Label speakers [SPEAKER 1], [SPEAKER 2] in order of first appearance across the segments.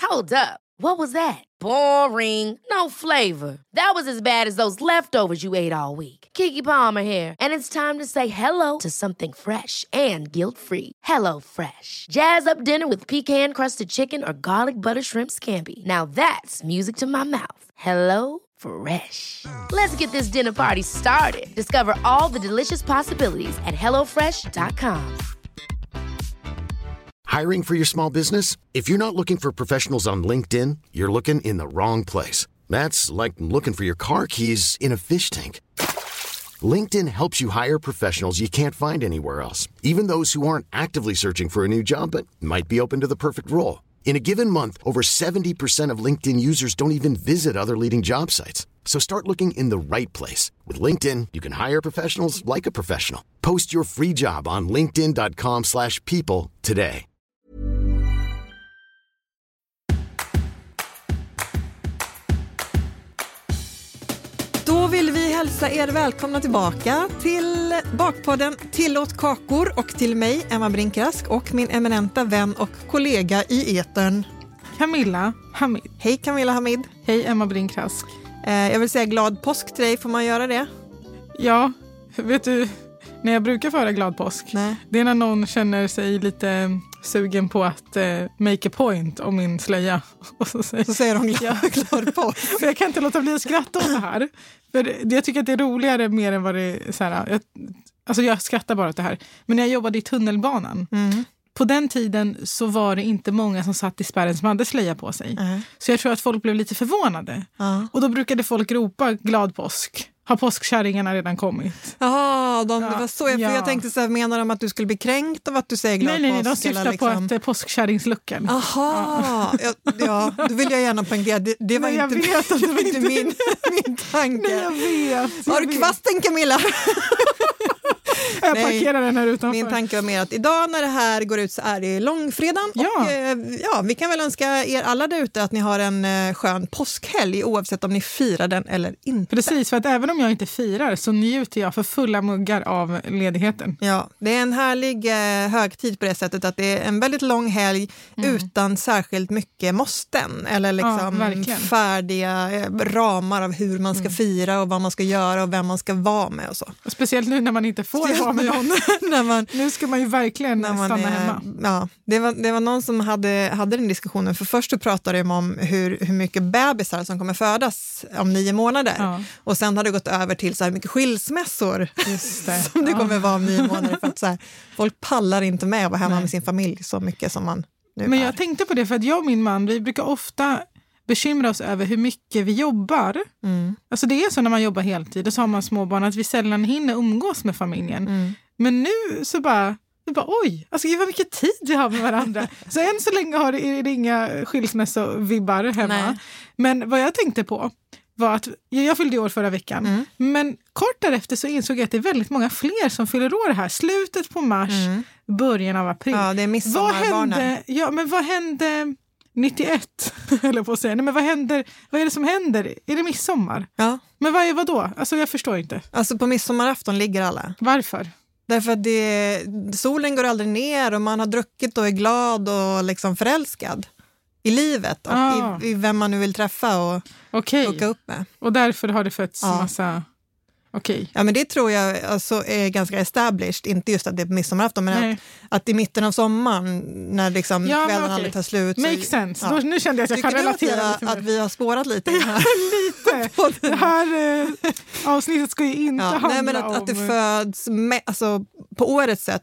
[SPEAKER 1] Hold up. What was that? Boring. No flavor. That was as bad as those leftovers you ate all week. Keke Palmer here, and it's time to say hello to something fresh and guilt-free. Hello Fresh. Jazz up dinner with pecan-crusted chicken or garlic butter shrimp scampi. Now that's music to my mouth. Hello Fresh. Let's get this dinner party started. Discover all the delicious possibilities at hellofresh.com.
[SPEAKER 2] Hiring for your small business? If you're not looking for professionals on LinkedIn, you're looking in the wrong place. That's like looking for your car keys in a fish tank. LinkedIn helps you hire professionals you can't find anywhere else, even those who aren't actively searching for a new job but might be open to the perfect role. In a given month, over 70% of LinkedIn users don't even visit other leading job sites. So start looking in the right place. With LinkedIn, you can hire professionals like a professional. Post your free job on linkedin.com/people today.
[SPEAKER 3] Då vill vi hälsa er välkomna tillbaka till Bakpodden Tillåt kakor och till mig, Emma Brinkrask, och min eminenta vän och kollega i etern,
[SPEAKER 4] Camilla Hamid.
[SPEAKER 3] Hej Camilla Hamid.
[SPEAKER 4] Hej Emma Brinkrask.
[SPEAKER 3] Jag vill säga glad påsk till dig, får man göra det?
[SPEAKER 4] Ja, vet du, när jag brukar föra glad påsk,
[SPEAKER 3] Nej.
[SPEAKER 4] Det är när någon känner sig lite sugen på att make a point om min slöja. Och så säger
[SPEAKER 3] de glad påsk.
[SPEAKER 4] Jag kan inte låta bli att skratta åt det här. För jag tycker att det är roligare mer än vad det är så här. Jag skrattar bara åt det här. Men när jag jobbade i tunnelbanan, på den tiden så var det inte många som satt i spärren som hade slöja på sig. Så jag tror att folk blev lite förvånade. Och då brukade folk ropa glad påsk. Har påskkärringarna redan kommit?
[SPEAKER 3] Jaha, det var så. För jag tänkte så här, menar de att du skulle bli kränkt av att du säger glad påsk?
[SPEAKER 4] Nej, de syftar liksom på att påskkärringslucken.
[SPEAKER 3] Jaha, ja, då vill jag gärna poängtera. Det var inte min tanke.
[SPEAKER 4] Nej, jag vet.
[SPEAKER 3] Har du kvasten, Camilla?
[SPEAKER 4] Jag parkerar den här utanför.
[SPEAKER 3] Min tanke var mer att idag när det här går ut så är det långfredagen. Och vi kan väl önska er alla där ute att ni har en skön påskhelg oavsett om ni firar den eller inte.
[SPEAKER 4] Precis, för att även om jag inte firar så njuter jag för fulla muggar av ledigheten.
[SPEAKER 3] Ja, det är en härlig högtid på det sättet att det är en väldigt lång helg utan särskilt mycket måsten eller liksom färdiga ramar av hur man ska fira och vad man ska göra och vem man ska vara med och så.
[SPEAKER 4] Och speciellt nu när man inte får vara med någon. Nu ska man ju verkligen stanna hemma.
[SPEAKER 3] Ja, det var någon som hade den diskussionen. För först så pratade de om hur mycket bebisar som kommer födas om 9 månader. Ja. Och sen har det gått över till så här mycket skilsmässor som det kommer vara om 9 månader. För att så här, folk pallar inte med att vara hemma med sin familj så mycket som man nu
[SPEAKER 4] Men jag tänkte på det för att jag och min man, vi brukar ofta bekymra oss över hur mycket vi jobbar. Alltså det är så när man jobbar heltid och så har man småbarn att vi sällan hinner umgås med familjen. Men nu så bara oj, alltså vad mycket tid vi har med varandra. Så än så länge är det inga skilsmässovibbar hemma. Nej. Men vad jag tänkte på var att jag fyllde år förra veckan. Men kort därefter så insåg jag att det är väldigt många fler som fyller år här. Slutet på mars, början av april.
[SPEAKER 3] Ja, det är midsommarbarnen.
[SPEAKER 4] Vad hände 91 eller på att säga. Nej, men vad är det som händer? Är det midsommar?
[SPEAKER 3] Ja.
[SPEAKER 4] Men vad då? Alltså jag förstår inte.
[SPEAKER 3] Alltså på midsommarafton ligger alla.
[SPEAKER 4] Varför?
[SPEAKER 3] Därför att solen går aldrig ner och man har druckit och är glad och liksom förälskad i livet och i vem man nu vill träffa och åka upp med.
[SPEAKER 4] Och därför har det fötts massa... Okej.
[SPEAKER 3] Ja, men det tror jag alltså är ganska established. Inte just att det är midsommarafton, men att i mitten av sommaren när liksom kvällen aldrig tar slut.
[SPEAKER 4] Makes sense. Ja. Nu kände jag att jag kan relatera
[SPEAKER 3] lite att vi har spårat lite.
[SPEAKER 4] Lite. Det här avsnittet ska ju inte handla om...
[SPEAKER 3] att det föds alltså, på årets sätt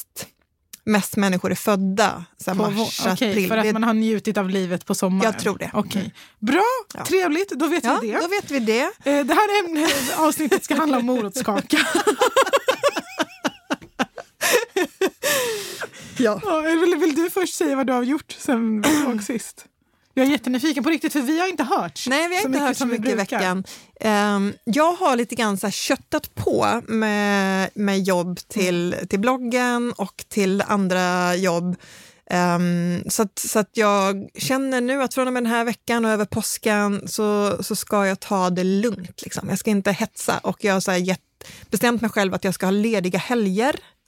[SPEAKER 3] mest människor är födda så mars, april.
[SPEAKER 4] För att man har njutit av livet på sommaren.
[SPEAKER 3] Jag tror det.
[SPEAKER 4] Okej. Bra, trevligt. Då vet vi det.
[SPEAKER 3] Då vet vi det.
[SPEAKER 4] Det här avsnittet ska handla om morotskaka. Vill du först säga vad du har gjort sen vi såg sist? Jag är jättenyfiken på riktigt, för vi har inte hört.
[SPEAKER 3] Nej, vi har inte hört så mycket i veckan. Jag har lite grann så här köttat på med jobb till bloggen och till andra jobb. Så att jag känner nu att från och med den här veckan och över påsken så ska jag ta det lugnt. Liksom. Jag ska inte hetsa och jag har bestämt mig själv att jag ska ha lediga helger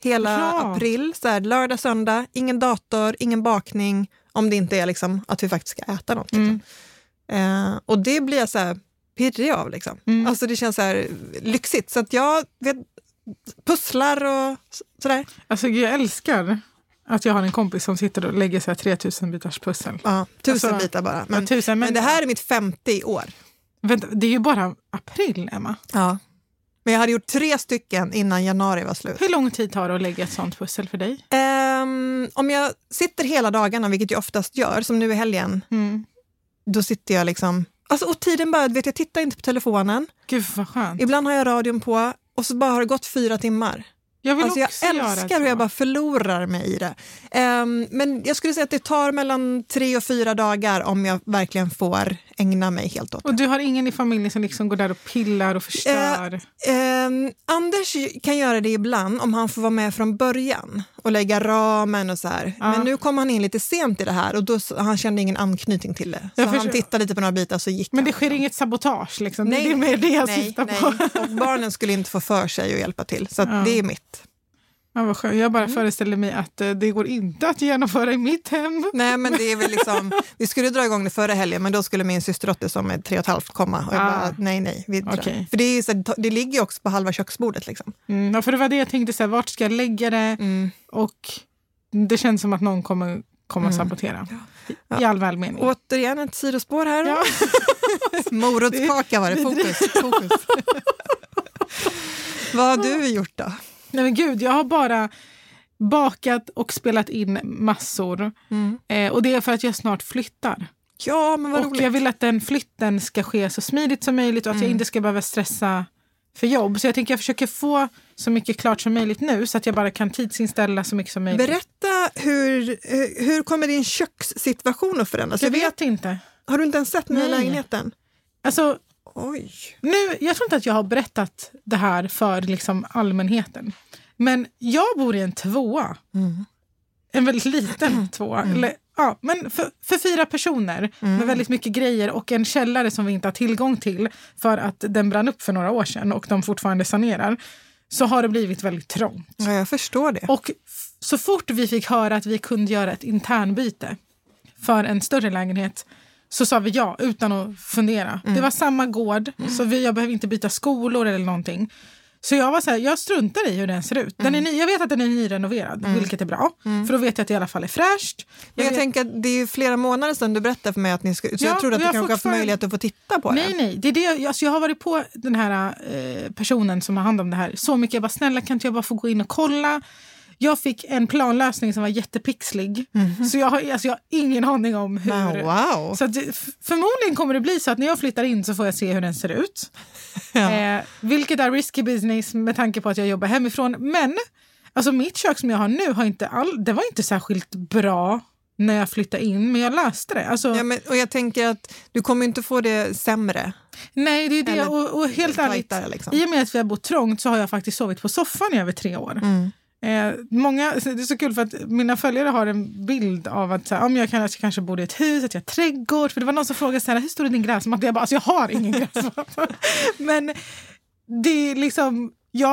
[SPEAKER 3] hela april. Så här, lördag, söndag, ingen dator, ingen bakning. Om det inte är liksom att vi faktiskt ska äta något. Liksom. Och det blir jag så här pirrig av. Liksom. Alltså det känns så här lyxigt. Så att jag pusslar och sådär.
[SPEAKER 4] Alltså jag älskar att jag har en kompis som sitter och lägger så här 3000 bitars pussel.
[SPEAKER 3] Ja, 1000 bitar bara. Men det här är mitt 50 år.
[SPEAKER 4] Vänta, det är ju bara april, Emma.
[SPEAKER 3] Ja. Men jag hade gjort 3 stycken innan januari var slut.
[SPEAKER 4] Hur lång tid tar det att lägga ett sånt pussel för dig?
[SPEAKER 3] Om jag sitter hela dagarna, vilket jag oftast gör, som nu i helgen, då sitter jag liksom... Alltså, och tiden bara, jag tittar inte på telefonen.
[SPEAKER 4] Gud vad skönt.
[SPEAKER 3] Ibland har jag radion på och så bara har det gått 4 timmar.
[SPEAKER 4] Jag
[SPEAKER 3] älskar hur jag bara förlorar mig i det. Men jag skulle säga att det tar mellan 3 och 4 dagar om jag verkligen får ägna mig helt åt det.
[SPEAKER 4] Och du har ingen i familjen som liksom går där och pillar och förstör?
[SPEAKER 3] Anders kan göra det ibland om han får vara med från början och lägga ramen och så här. Ja. Men nu kom han in lite sent i det här och då han kände ingen anknytning till det. Så han tittade lite på några bitar så gick
[SPEAKER 4] Men det sker inget sabotage liksom?
[SPEAKER 3] Nej,
[SPEAKER 4] det är mer det jag syftar på.
[SPEAKER 3] Och barnen skulle inte få för sig att hjälpa till. Så att det är mitt.
[SPEAKER 4] Ja, vad skönt. Jag bara föreställer mig att det går inte att genomföra i mitt hem.
[SPEAKER 3] Nej, men det är väl liksom... Vi skulle dra igång det förra helgen, men då skulle min systerdotter som är 3,5 komma. Och jag bara, nej. Okay. För det, är så, det ligger ju också på halva köksbordet. Liksom.
[SPEAKER 4] Ja, för det var det jag tänkte, så här, vart ska jag lägga det? Och det känns som att någon kommer sabotera. Ja. I all välmening.
[SPEAKER 3] Återigen ett sidospår här. Ja. Morotskaka var det, fokus. Vad har du gjort då?
[SPEAKER 4] Nej men gud, jag har bara bakat och spelat in massor. Och det är för att jag snart flyttar.
[SPEAKER 3] Ja, men vad roligt.
[SPEAKER 4] Och jag vill att den flytten ska ske så smidigt som möjligt och att jag inte ska behöva stressa för jobb. Så jag tänker jag försöker få så mycket klart som möjligt nu så att jag bara kan tidsinställa så mycket som möjligt.
[SPEAKER 3] Berätta, hur kommer din kökssituation att förändras?
[SPEAKER 4] Jag vet inte.
[SPEAKER 3] Har du inte ens sett nya lägenheten?
[SPEAKER 4] Alltså...
[SPEAKER 3] Oj.
[SPEAKER 4] Jag tror inte att jag har berättat det här för liksom allmänheten. Men jag bor i en 2:a. En väldigt liten 2:a. Men för 4 personer med väldigt mycket grejer och en källare som vi inte har tillgång till för att den brann upp för några år sedan och de fortfarande sanerar. Så har det blivit väldigt trångt.
[SPEAKER 3] Ja, jag förstår det.
[SPEAKER 4] Och så fort vi fick höra att vi kunde göra ett internbyte för en större lägenhet så sa vi ja utan att fundera. Det var samma gård så jag behöver inte byta skolor eller någonting. Så jag var så här, jag struntar i hur den ser ut. Jag vet att den är nyrenoverad, vilket är bra. För då vet jag att det i alla fall är fräscht.
[SPEAKER 3] Jag tänker att det är ju flera månader sedan du berättade för mig att ni ska... Så jag trodde att du kanske har möjlighet att få titta på det.
[SPEAKER 4] Nej. Det är det, alltså jag har varit på den här personen som har hand om det här så mycket. Jag bara, snälla kan inte jag bara få gå in och kolla? Jag fick en planlösning som var jättepixlig. Så jag har ingen aning om hur...
[SPEAKER 3] Wow.
[SPEAKER 4] Så att förmodligen kommer det bli så att när jag flyttar in så får jag se hur den ser ut. Ja. Vilket är risky business med tanke på att jag jobbar hemifrån. Men alltså mitt kök som jag har nu det var inte särskilt bra när jag flyttade in. Men jag löste det. Alltså,
[SPEAKER 3] och jag tänker att du kommer inte få det sämre.
[SPEAKER 4] Nej, det är det. Och helt ärligt, liksom. I och med att vi har bott trångt så har jag faktiskt sovit på soffan i över 3 år. Det är så kul för att mina följare har en bild av att så här, om jag kanske bor i ett hus, att jag har trädgård. För det var någon som frågade så här, hur stor är din gräsmatta? Jag bara, alltså jag har ingen gräsmatta. Men det är liksom,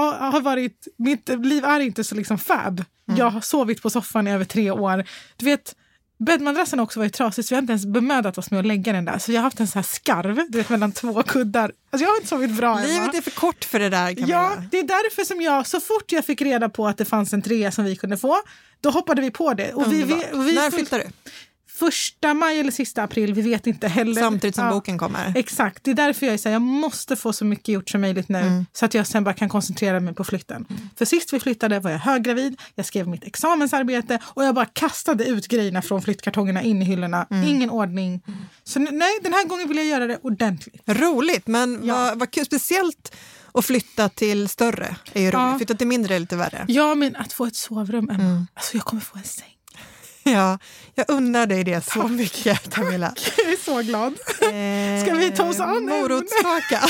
[SPEAKER 4] mitt liv är inte så liksom fab. Jag har sovit på soffan i över 3 år. Du vet, bäddmadrassen har också varit trasig så vi har inte ens bemödat oss med att lägga den där. Så jag har haft en så här skarv, du vet, mellan 2 kuddar. Alltså jag har inte sovit bra.
[SPEAKER 3] Livet är för kort för det där, Camilla.
[SPEAKER 4] Ja, det är därför som så fort jag fick reda på att det fanns en 3 som vi kunde få, då hoppade vi på det. Och vi
[SPEAKER 3] när flyttar du?
[SPEAKER 4] 1 maj eller sista april, vi vet inte heller.
[SPEAKER 3] Samtidigt som boken kommer.
[SPEAKER 4] Exakt, det är därför jag säger jag måste få så mycket gjort som möjligt nu så att jag sen bara kan koncentrera mig på flytten. För sist vi flyttade var jag höggravid, jag skrev mitt examensarbete och jag bara kastade ut grejerna från flyttkartongerna in i hyllorna. Ingen ordning. Så nej, den här gången vill jag göra det ordentligt.
[SPEAKER 3] Roligt, men vad kul, speciellt att flytta till större är ju roligt. Flytta till mindre är lite värre.
[SPEAKER 4] Ja, men att få ett sovrum, alltså jag kommer få en säng.
[SPEAKER 3] Ja, jag undrar dig det så mycket, Camilla.
[SPEAKER 4] Jag är så glad. Ska vi ta oss an
[SPEAKER 3] morotskaka?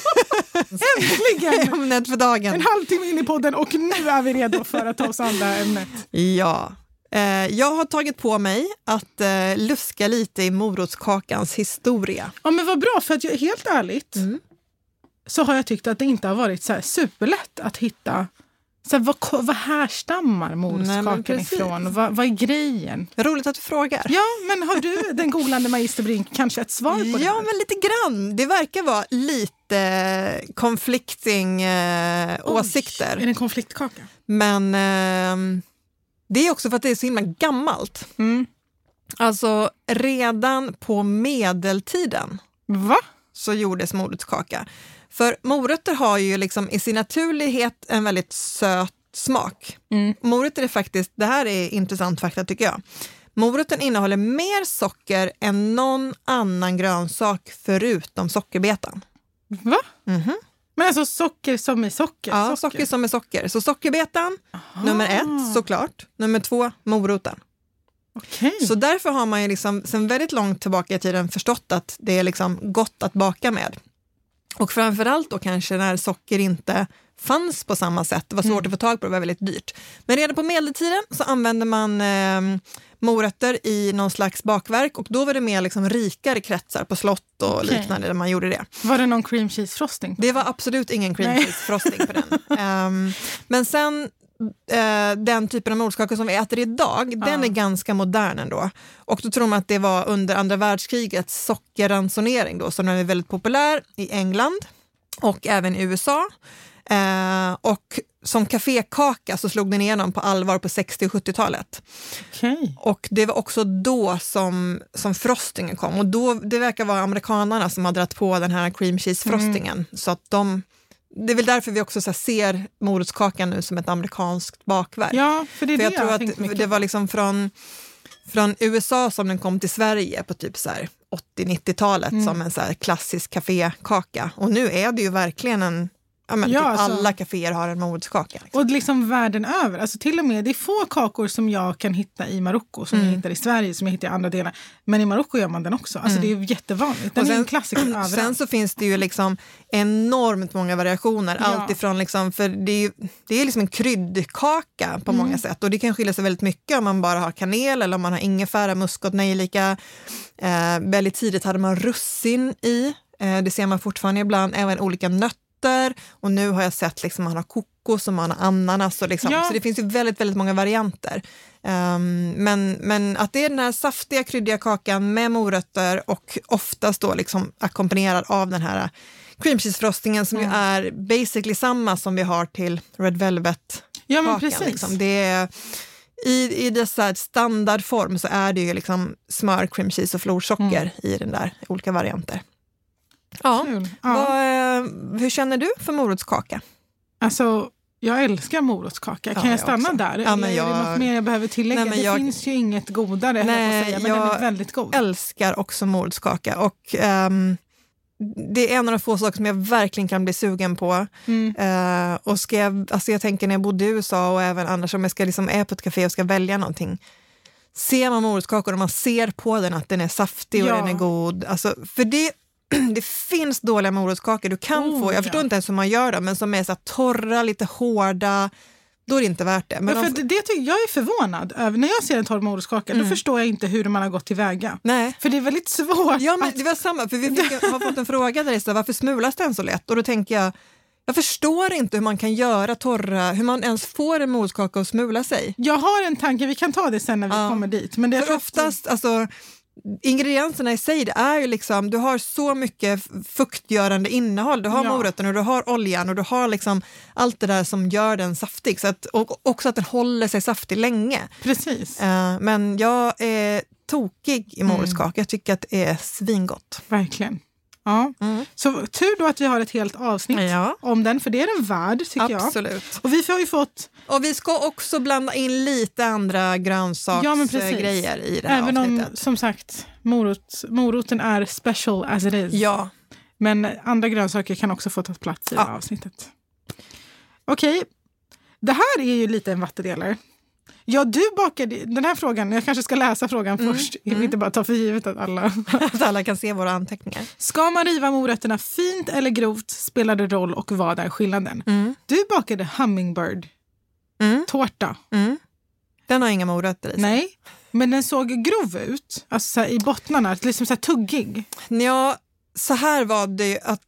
[SPEAKER 4] Äntligen!
[SPEAKER 3] Ämnet för dagen.
[SPEAKER 4] En halvtimme in i podden och nu är vi redo för att ta oss an det här ämnet.
[SPEAKER 3] Ja, jag har tagit på mig att luska lite i morotskakans historia.
[SPEAKER 4] Ja, men vad bra, för att helt ärligt så har jag tyckt att det inte har varit så här superlätt att hitta Så vad härstammar morotskakan ifrån? Vad är grejen?
[SPEAKER 3] Roligt att du frågar.
[SPEAKER 4] Ja, men har du, den googlande magister Brink, kanske ett svar på det?
[SPEAKER 3] Ja, men lite grann. Det verkar vara lite conflicting åsikter.
[SPEAKER 4] Är det en konfliktkaka?
[SPEAKER 3] Men det är också för att det är så himla gammalt. Alltså redan på medeltiden så gjordes morotskaka. För morötter har ju liksom i sin naturlighet en väldigt söt smak. Morötter är faktiskt, det här är intressant fakta tycker jag. Morötten innehåller mer socker än någon annan grönsak förutom sockerbetan.
[SPEAKER 4] Va? Men alltså socker som är socker?
[SPEAKER 3] Ja, socker som är socker. Så sockerbetan, nummer 1 såklart. Nummer 2, moroten.
[SPEAKER 4] Okay.
[SPEAKER 3] Så därför har man ju liksom sen väldigt långt tillbaka i tiden förstått att det är liksom gott att baka med. Och framförallt då kanske när socker inte fanns på samma sätt. Det var svårt att få tag på, det var väldigt dyrt. Men redan på medeltiden så använde man morötter i någon slags bakverk och då var det mer liksom rikare kretsar på slott och liknande där man gjorde det.
[SPEAKER 4] Var det någon cream cheese frosting?
[SPEAKER 3] Det var absolut ingen cream cheese frosting på den. Men sen den typen av morotskaka som vi äter idag, den är ganska modern ändå. Och då tror man att det var under andra världskrigets sockerransonering då, så den är väldigt populär i England och även i USA. Och som kafékaka så slog den igenom på allvar på 60- och 70-talet.
[SPEAKER 4] Okay.
[SPEAKER 3] Och det var också då som frostingen kom. Och då, det verkar vara amerikanerna som har dratt på den här cream cheese frostingen. Så att det är väl därför vi också så här ser morotskakan nu som ett amerikanskt bakverk.
[SPEAKER 4] Ja, för det är
[SPEAKER 3] för
[SPEAKER 4] det
[SPEAKER 3] jag tror att det var liksom från USA som den kom till Sverige på typ så här 80-90-talet som en så här klassisk kafékaka. Och nu är det ju verkligen typ alla kaféer har en morotskaka. Liksom.
[SPEAKER 4] Och liksom världen över. Alltså till och med, det är få kakor som jag kan hitta i Marocko som jag hittar i Sverige, som jag hittar i andra delar. Men i Marocko gör man den också. Alltså det är jättevanligt. Den är en klassiker överallt.
[SPEAKER 3] Sen så finns det ju liksom enormt många variationer. Allt ifrån liksom, för det är liksom en kryddkaka på många sätt. Och det kan skilja sig väldigt mycket om man bara har kanel eller om man har ingefära, muskot, nejlika. Väldigt tidigt hade man russin i. Det ser man fortfarande ibland. Även olika nötter. Och nu har jag sett liksom man har kokos och man har ananas och liksom, så det finns ju väldigt, väldigt många varianter. Men att det är den här saftiga, kryddiga kakan med morötter och oftast då liksom ackompanjerad av den här cream cheese frostingen som ju är basically samma som vi har till red velvet kakan.
[SPEAKER 4] Ja, men precis.
[SPEAKER 3] Liksom. Det är, i dessa standardform så är det ju liksom smör, cream cheese och florsocker i den där olika varianter. Ja. Hur känner du för morotskaka?
[SPEAKER 4] Alltså, jag älskar morotskaka. Kan jag stanna
[SPEAKER 3] också
[SPEAKER 4] där?
[SPEAKER 3] Ja, men
[SPEAKER 4] är det något mer jag behöver tillägga? Det finns ju inget godare, men den är väldigt god.
[SPEAKER 3] Jag älskar också morotskaka. Och det är en av de få saker som jag verkligen kan bli sugen på. Och jag tänker när jag bodde i USA och även annars om jag ska liksom är på ett café och ska välja någonting. Ser man morotskakor och man ser på den att den är saftig och den är god. Alltså, för det finns dåliga morotskakor du kan få. Jag förstår inte ens hur man gör det, men som är så här torra, lite hårda. Då är det inte värt det. Men
[SPEAKER 4] jag är förvånad över. När jag ser en torr morotskaka, då förstår jag inte hur man har gått tillväga.
[SPEAKER 3] Nej.
[SPEAKER 4] För det är väldigt svårt.
[SPEAKER 3] Ja, men det var samma. För vi har fått en fråga där det står, varför smulas den så lätt? Och då tänker jag förstår inte hur man kan göra torra, hur man ens får en morotskaka att smula sig.
[SPEAKER 4] Jag har en tanke, vi kan ta det sen när vi kommer dit. Men det
[SPEAKER 3] för oftast, alltså ingredienserna i sig, det är ju liksom, du har så mycket fuktgörande innehåll. Du har morötten och du har oljan och du har liksom allt det där som gör den saftig. Så att, och också att den håller sig saftig länge.
[SPEAKER 4] Precis.
[SPEAKER 3] Men jag är tokig i morotskaka. Jag tycker att det är svingott.
[SPEAKER 4] Verkligen. Ja. Så tur då att vi har ett helt avsnitt om den, för det är den värd tycker jag.
[SPEAKER 3] Absolut.
[SPEAKER 4] Och vi har ju fått...
[SPEAKER 3] Och vi ska också blanda in lite andra grönsaksgrejer i det här
[SPEAKER 4] även
[SPEAKER 3] avsnittet.
[SPEAKER 4] Om, som sagt, moroten är special as it is.
[SPEAKER 3] Ja.
[SPEAKER 4] Men andra grönsaker kan också få ta plats i det här avsnittet. Okej, det här är ju lite en vattendelare. Ja, du bakade den här frågan. Jag kanske ska läsa frågan först. Jag vill inte bara ta för givet att
[SPEAKER 3] alla kan se våra anteckningar.
[SPEAKER 4] Ska man riva morötterna fint eller grovt? Spelar det roll och vad är skillnaden? Du bakade hummingbird tårta.
[SPEAKER 3] Den har inga morötter i sig.
[SPEAKER 4] Nej, men den såg grov ut. Alltså så här, i bottnarna, liksom så här tuggig.
[SPEAKER 3] Ja, så här var det att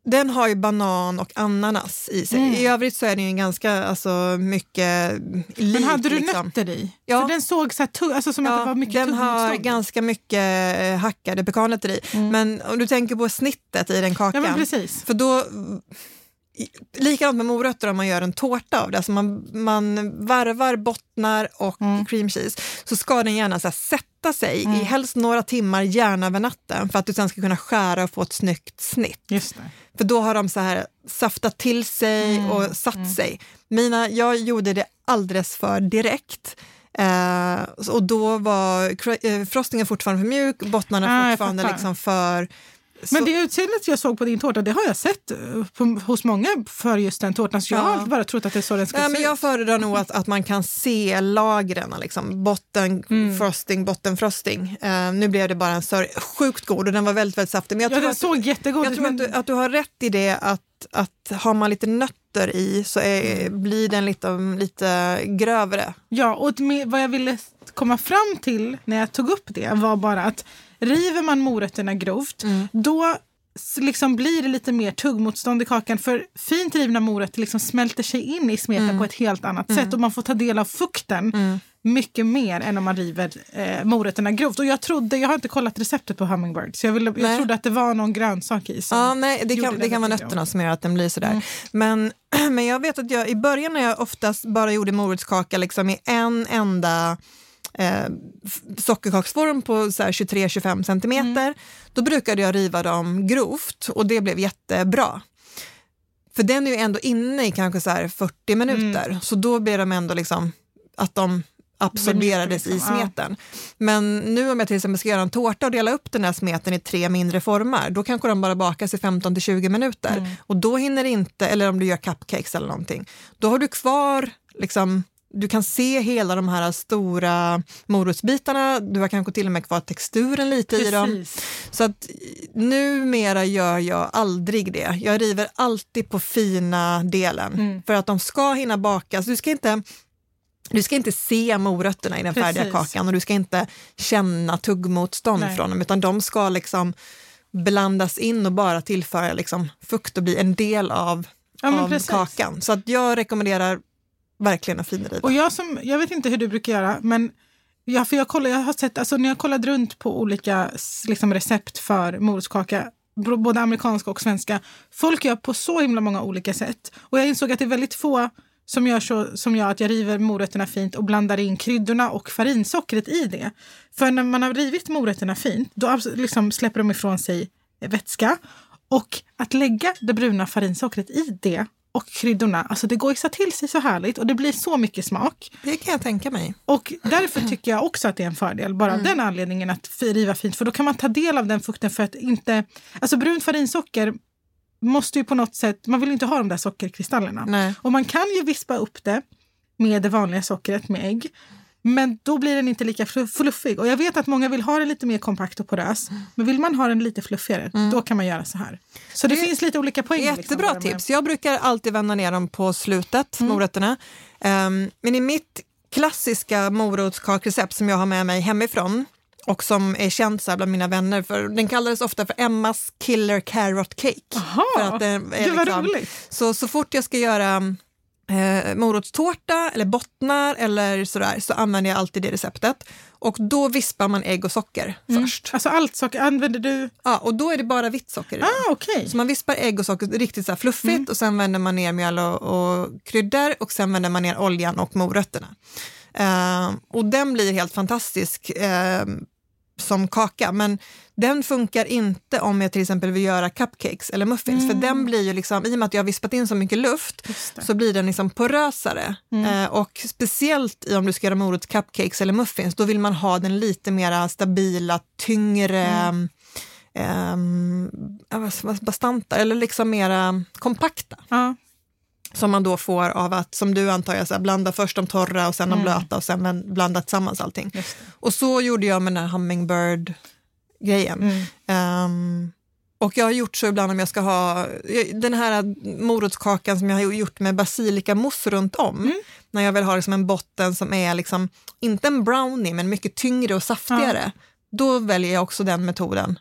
[SPEAKER 3] Den har ju banan och ananas i sig. I övrigt så är den ju ganska mycket lik.
[SPEAKER 4] Men hade du nötter i?
[SPEAKER 3] Ja.
[SPEAKER 4] För den såg så här som att det var mycket
[SPEAKER 3] den har ganska mycket hackade pekaner i. Men om du tänker på snittet i den kakan.
[SPEAKER 4] Ja, men precis.
[SPEAKER 3] För då, likadant med morötter om man gör en tårta av det. Alltså man varvar bottnar och cream cheese. Så ska den gärna så här sätta sig i helst några timmar, gärna över natten. För att du sen ska kunna skära och få ett snyggt snitt.
[SPEAKER 4] Just det.
[SPEAKER 3] För då har de så här saftat till sig och satt sig. Jag gjorde det alldeles för direkt. Och då var frostingen fortfarande för mjuk, bottnarna fortfarande liksom för...
[SPEAKER 4] Men det utseendet jag såg på din tårta, det har jag sett hos många för just den tårtan. Så jag har bara trott att det är så den ska se ut.
[SPEAKER 3] Men jag föredrar nog att man kan se lagren, liksom. Botten frosting. Nu blev det bara en sjukt god och den var väldigt, väldigt saftig. Men jag tror
[SPEAKER 4] den såg jättegod ut.
[SPEAKER 3] Jag tror att du har rätt i det att har man lite nötter i så blir den lite grövre. Ja,
[SPEAKER 4] och vad jag ville komma fram till när jag tog upp det var bara att river man morötterna grovt, då liksom blir det lite mer tuggmotstånd i kakan. För fint rivna morötter liksom smälter sig in i smeten på ett helt annat sätt. Och man får ta del av fukten mycket mer än om man river morötterna grovt. Och jag har inte kollat receptet på Hummingbird. Så jag trodde att det var någon grönsak i.
[SPEAKER 3] Det kan vara nötterna som gör att den blir sådär. Men jag vet att i början när jag oftast bara gjorde morotskaka liksom i en enda... sockerkaksform på 23-25 centimeter. Då brukade jag riva dem grovt och det blev jättebra. För den är ju ändå inne i kanske 40 minuter. Så då blir de ändå liksom att de absorberades i smeten. Men nu om jag till exempel ska göra en tårta och dela upp den här smeten i 3 mindre former, då kanske de bara bakas i 15-20 minuter. Och då hinner inte, eller om du gör cupcakes eller någonting, då har du kvar liksom. Du kan se hela de här stora morotsbitarna. Du har kanske till och med kvar texturen lite i dem. Så att numera gör jag aldrig det. Jag river alltid på fina delen. För att de ska hinna bakas. Du ska inte se morötterna i den färdiga kakan. Och du ska inte känna tuggmotstånd från dem. Utan de ska liksom blandas in och bara tillföra liksom fukt och bli en del av kakan. Så att jag rekommenderar verkligen en fin riva.
[SPEAKER 4] Och jag vet inte hur du brukar göra, men jag har sett, alltså när jag kollade runt på olika liksom, recept för morotskaka, både amerikanska och svenska, folk gör på så himla många olika sätt. Och jag insåg att det är väldigt få som gör så som jag, att jag river morötterna fint och blandar in kryddorna och farinsockret i det. För när man har rivit morötterna fint, då liksom släpper de ifrån sig vätska. Och att lägga det bruna farinsockret i det och kryddorna, alltså det går till sig så härligt och det blir så mycket smak.
[SPEAKER 3] Det kan jag tänka mig.
[SPEAKER 4] Och därför tycker jag också att det är en fördel, bara den anledningen att riva fint, för då kan man ta del av den fukten för att inte, alltså brunt farinsocker måste ju på något sätt, man vill inte ha de där sockerkristallerna.
[SPEAKER 3] Nej.
[SPEAKER 4] Och man kan ju vispa upp det med det vanliga sockret med ägg. Men då blir den inte lika fluffig. Och jag vet att många vill ha den lite mer kompakt och porös. Men vill man ha den lite fluffigare, då kan man göra så här. Så det finns lite olika poäng.
[SPEAKER 3] Jättebra tips. Jag brukar alltid vända ner dem på slutet, morötterna. Men i mitt klassiska morotskakrecept som jag har med mig hemifrån och som är känt så här bland mina vänner, för den kallades ofta för Emmas Killer Carrot Cake.
[SPEAKER 4] Aha,
[SPEAKER 3] för att den är
[SPEAKER 4] det var roligt.
[SPEAKER 3] Så fort jag ska göra morotstårta eller bottnar eller sådär, så använder jag alltid det receptet. Och då vispar man ägg och socker först.
[SPEAKER 4] Alltså allt socker använder du?
[SPEAKER 3] Ja, och då är det bara vitt socker i.
[SPEAKER 4] Okay.
[SPEAKER 3] Så man vispar ägg och socker riktigt så här fluffigt och sen vänder man ner mjöl och kryddor och sen vänder man ner oljan och morötterna. Och den blir helt fantastisk som kaka, men den funkar inte om jag till exempel vill göra cupcakes eller muffins, för den blir ju liksom, i och med att jag har vispat in så mycket luft så blir den liksom porösare. Och speciellt om du ska göra morot cupcakes eller muffins, då vill man ha den lite mera stabila, tyngre bastanta eller liksom mera kompakta. Som man då får av att, som du antar jag, så här, blanda först de torra och sen de blöta och sen blanda tillsammans allting. Och så gjorde jag med den här Hummingbird-grejen. Och jag har gjort så ibland om jag ska ha den här morotskakan som jag har gjort med basilikamos runt om. När jag vill ha liksom en botten som är liksom, inte en brownie men mycket tyngre och saftigare. Då väljer jag också den metoden.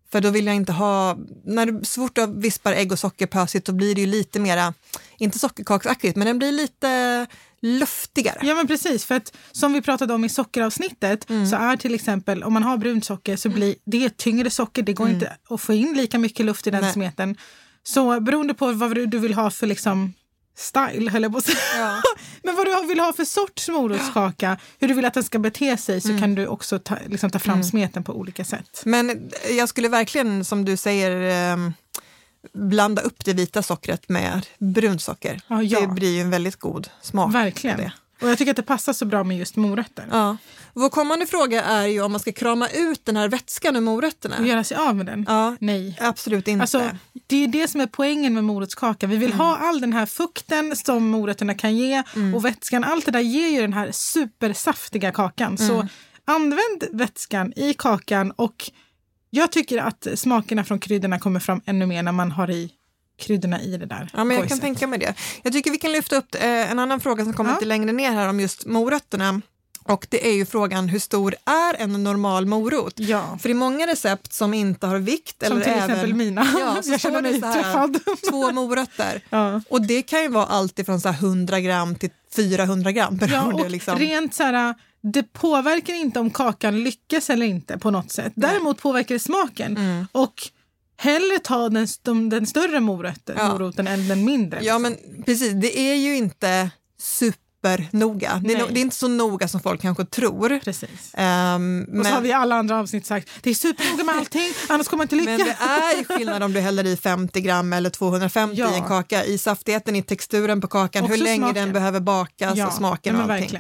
[SPEAKER 3] För då vill jag inte ha, när det är svårt att vispa ägg och socker pösigt, då blir det ju lite mera, inte sockerkaksaktigt, men den blir lite luftigare.
[SPEAKER 4] Ja men precis, för att som vi pratade om i sockeravsnittet så är till exempel, om man har brunt socker så blir det ett tyngre socker, det går inte att få in lika mycket luft i den smeten. Så beroende på vad du vill ha för liksom style, höll jag på att säga. Ja. Men vad du vill ha för sorts morotskaka, hur du vill att den ska bete sig, så kan du också ta fram smeten på olika sätt.
[SPEAKER 3] Men jag skulle verkligen, som du säger, blanda upp det vita sockret med brunsocker. Ja. Det blir ju en väldigt god smak.
[SPEAKER 4] Verkligen. Det. Och jag tycker att det passar så bra med just morötter.
[SPEAKER 3] Ja. Vår kommande fråga är ju om man ska krama ut den här vätskan ur morötterna.
[SPEAKER 4] Och göra sig av med den?
[SPEAKER 3] Ja.
[SPEAKER 4] Nej.
[SPEAKER 3] Absolut inte.
[SPEAKER 4] Alltså, det är det som är poängen med morotskaka. Vi vill ha all den här fukten som morötterna kan ge. Och vätskan, allt det där ger ju den här supersaftiga kakan. Så använd vätskan i kakan, och jag tycker att smakerna från kryddorna kommer fram ännu mer när man har i kryddorna i det där.
[SPEAKER 3] Ja, men jag kan tänka mig det. Jag tycker vi kan lyfta upp en annan fråga som kommer lite längre ner här om just morötterna. Och det är ju frågan, hur stor är en normal morot?
[SPEAKER 4] Ja.
[SPEAKER 3] För i många recept som inte har vikt,
[SPEAKER 4] som
[SPEAKER 3] eller
[SPEAKER 4] till
[SPEAKER 3] även,
[SPEAKER 4] exempel mina.
[SPEAKER 3] Ja, så
[SPEAKER 4] jag känner mig träffad.
[SPEAKER 3] 2 morötter.
[SPEAKER 4] Ja.
[SPEAKER 3] Och det kan ju vara allt ifrån så här 100 gram till 400 gram.
[SPEAKER 4] Ja, och liksom. Rent så här, det påverkar inte om kakan lyckas eller inte på något sätt. Däremot påverkar det smaken. Och hellre ta den större moroten än den mindre.
[SPEAKER 3] Ja, men precis. Det är ju inte supernoga. Det är inte så noga som folk kanske tror.
[SPEAKER 4] Precis. Och så har vi i alla andra avsnitt sagt, det är supernoga med allting, annars kommer man inte lyckas.
[SPEAKER 3] Men det är ju skillnad om du häller i 50 gram eller 250 i en kaka. I saftigheten, i texturen på kakan, också hur länge smaken. Den behöver bakas och smaken och allting.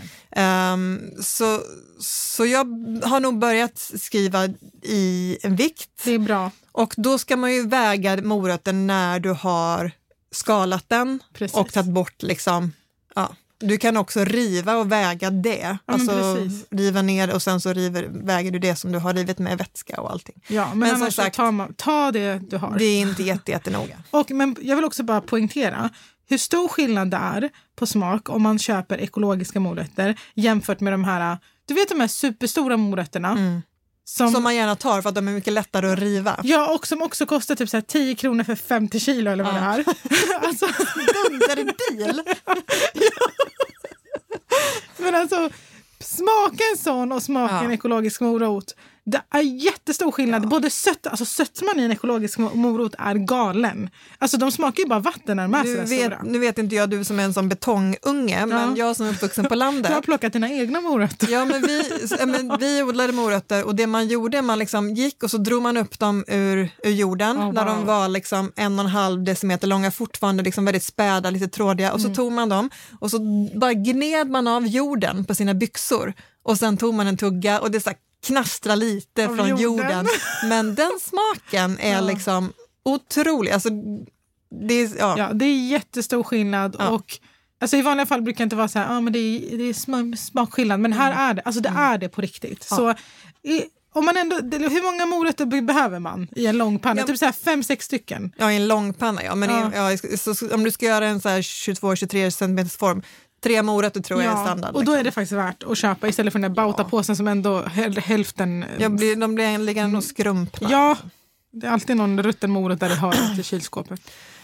[SPEAKER 3] Så jag har nog börjat skriva i en vikt.
[SPEAKER 4] Det är bra.
[SPEAKER 3] Och då ska man ju väga morötten när du har skalat den. Precis. Och tagit bort liksom, du kan också riva och väga det. Alltså riva ner och sen så väger du det som du har rivit med vätska och allting.
[SPEAKER 4] Ja, men annars som sagt, ta det du har.
[SPEAKER 3] Det är inte jättenoga.
[SPEAKER 4] Men jag vill också bara poängtera hur stor skillnad det är på smak om man köper ekologiska morötter jämfört med de här, du vet de här superstora morötterna. Som man gärna tar för att de är mycket lättare att riva. Ja, och som också kostar typ så här 10 kronor för 50 kilo eller vad det är. Alltså,
[SPEAKER 3] dunderdeal.
[SPEAKER 4] Men alltså, smaka en sån och smaka en ekologisk morot. Det är jättestor skillnad. Både sötman i en ekologisk morot är galen. Alltså de smakar ju bara vatten när de är så stora.
[SPEAKER 3] Nu vet inte jag, du som är en sån betongunge, men jag som är uppvuxen på landet.
[SPEAKER 4] Du har plockat dina egna morötter.
[SPEAKER 3] Ja, men vi odlade morötter och det man gjorde, man liksom gick och så drog man upp dem ur jorden när de var liksom 1,5 decimeter långa, fortfarande liksom väldigt späda, lite trådiga, och så tog man dem och så bara gned man av jorden på sina byxor och sen tog man en tugga och det så knastra lite från jorden. Men den smaken är liksom otrolig. Alltså, det är jättestor skillnad. Och alltså, i vanliga fall brukar det inte vara så här, men det är smakskillnad. Men här är det, alltså det är det på riktigt. Så om man ändå, hur många morötter behöver man i en lång panna? Typ så här 5-6 stycken. Ja, i en lång panna, men så om du ska göra en så här 22-23 cm form, 3 morötter tror jag är standard. Och då är det faktiskt värt att köpa istället för den där bautapåsen som ändå hälften... De blir liggande och skrumpna. Ja, det är alltid någon rutten morot där det har i kylskåpet.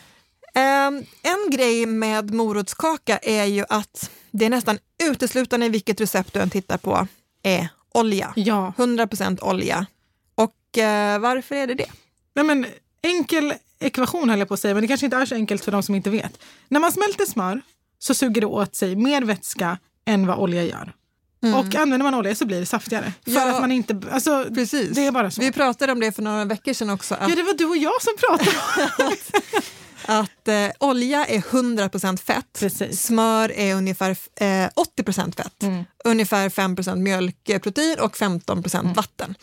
[SPEAKER 3] En grej med morotskaka är ju att det är nästan uteslutande i vilket recept du än tittar på är olja. Ja. 100% olja. Och varför är det? Nej, men enkel ekvation höll jag på att säga, men det kanske inte är så enkelt för de som inte vet. När man smälter smör så suger det åt sig mer vätska än vad olja gör. Och använder man olja så blir det saftigare. För att man inte... Alltså, precis. Det är bara så. Vi pratade om det för några veckor sedan också. Ja, det var du och jag som pratade om att olja är 100% fett. Precis. Smör är ungefär 80% fett. Ungefär 5% mjölkprotein och 15% vatten.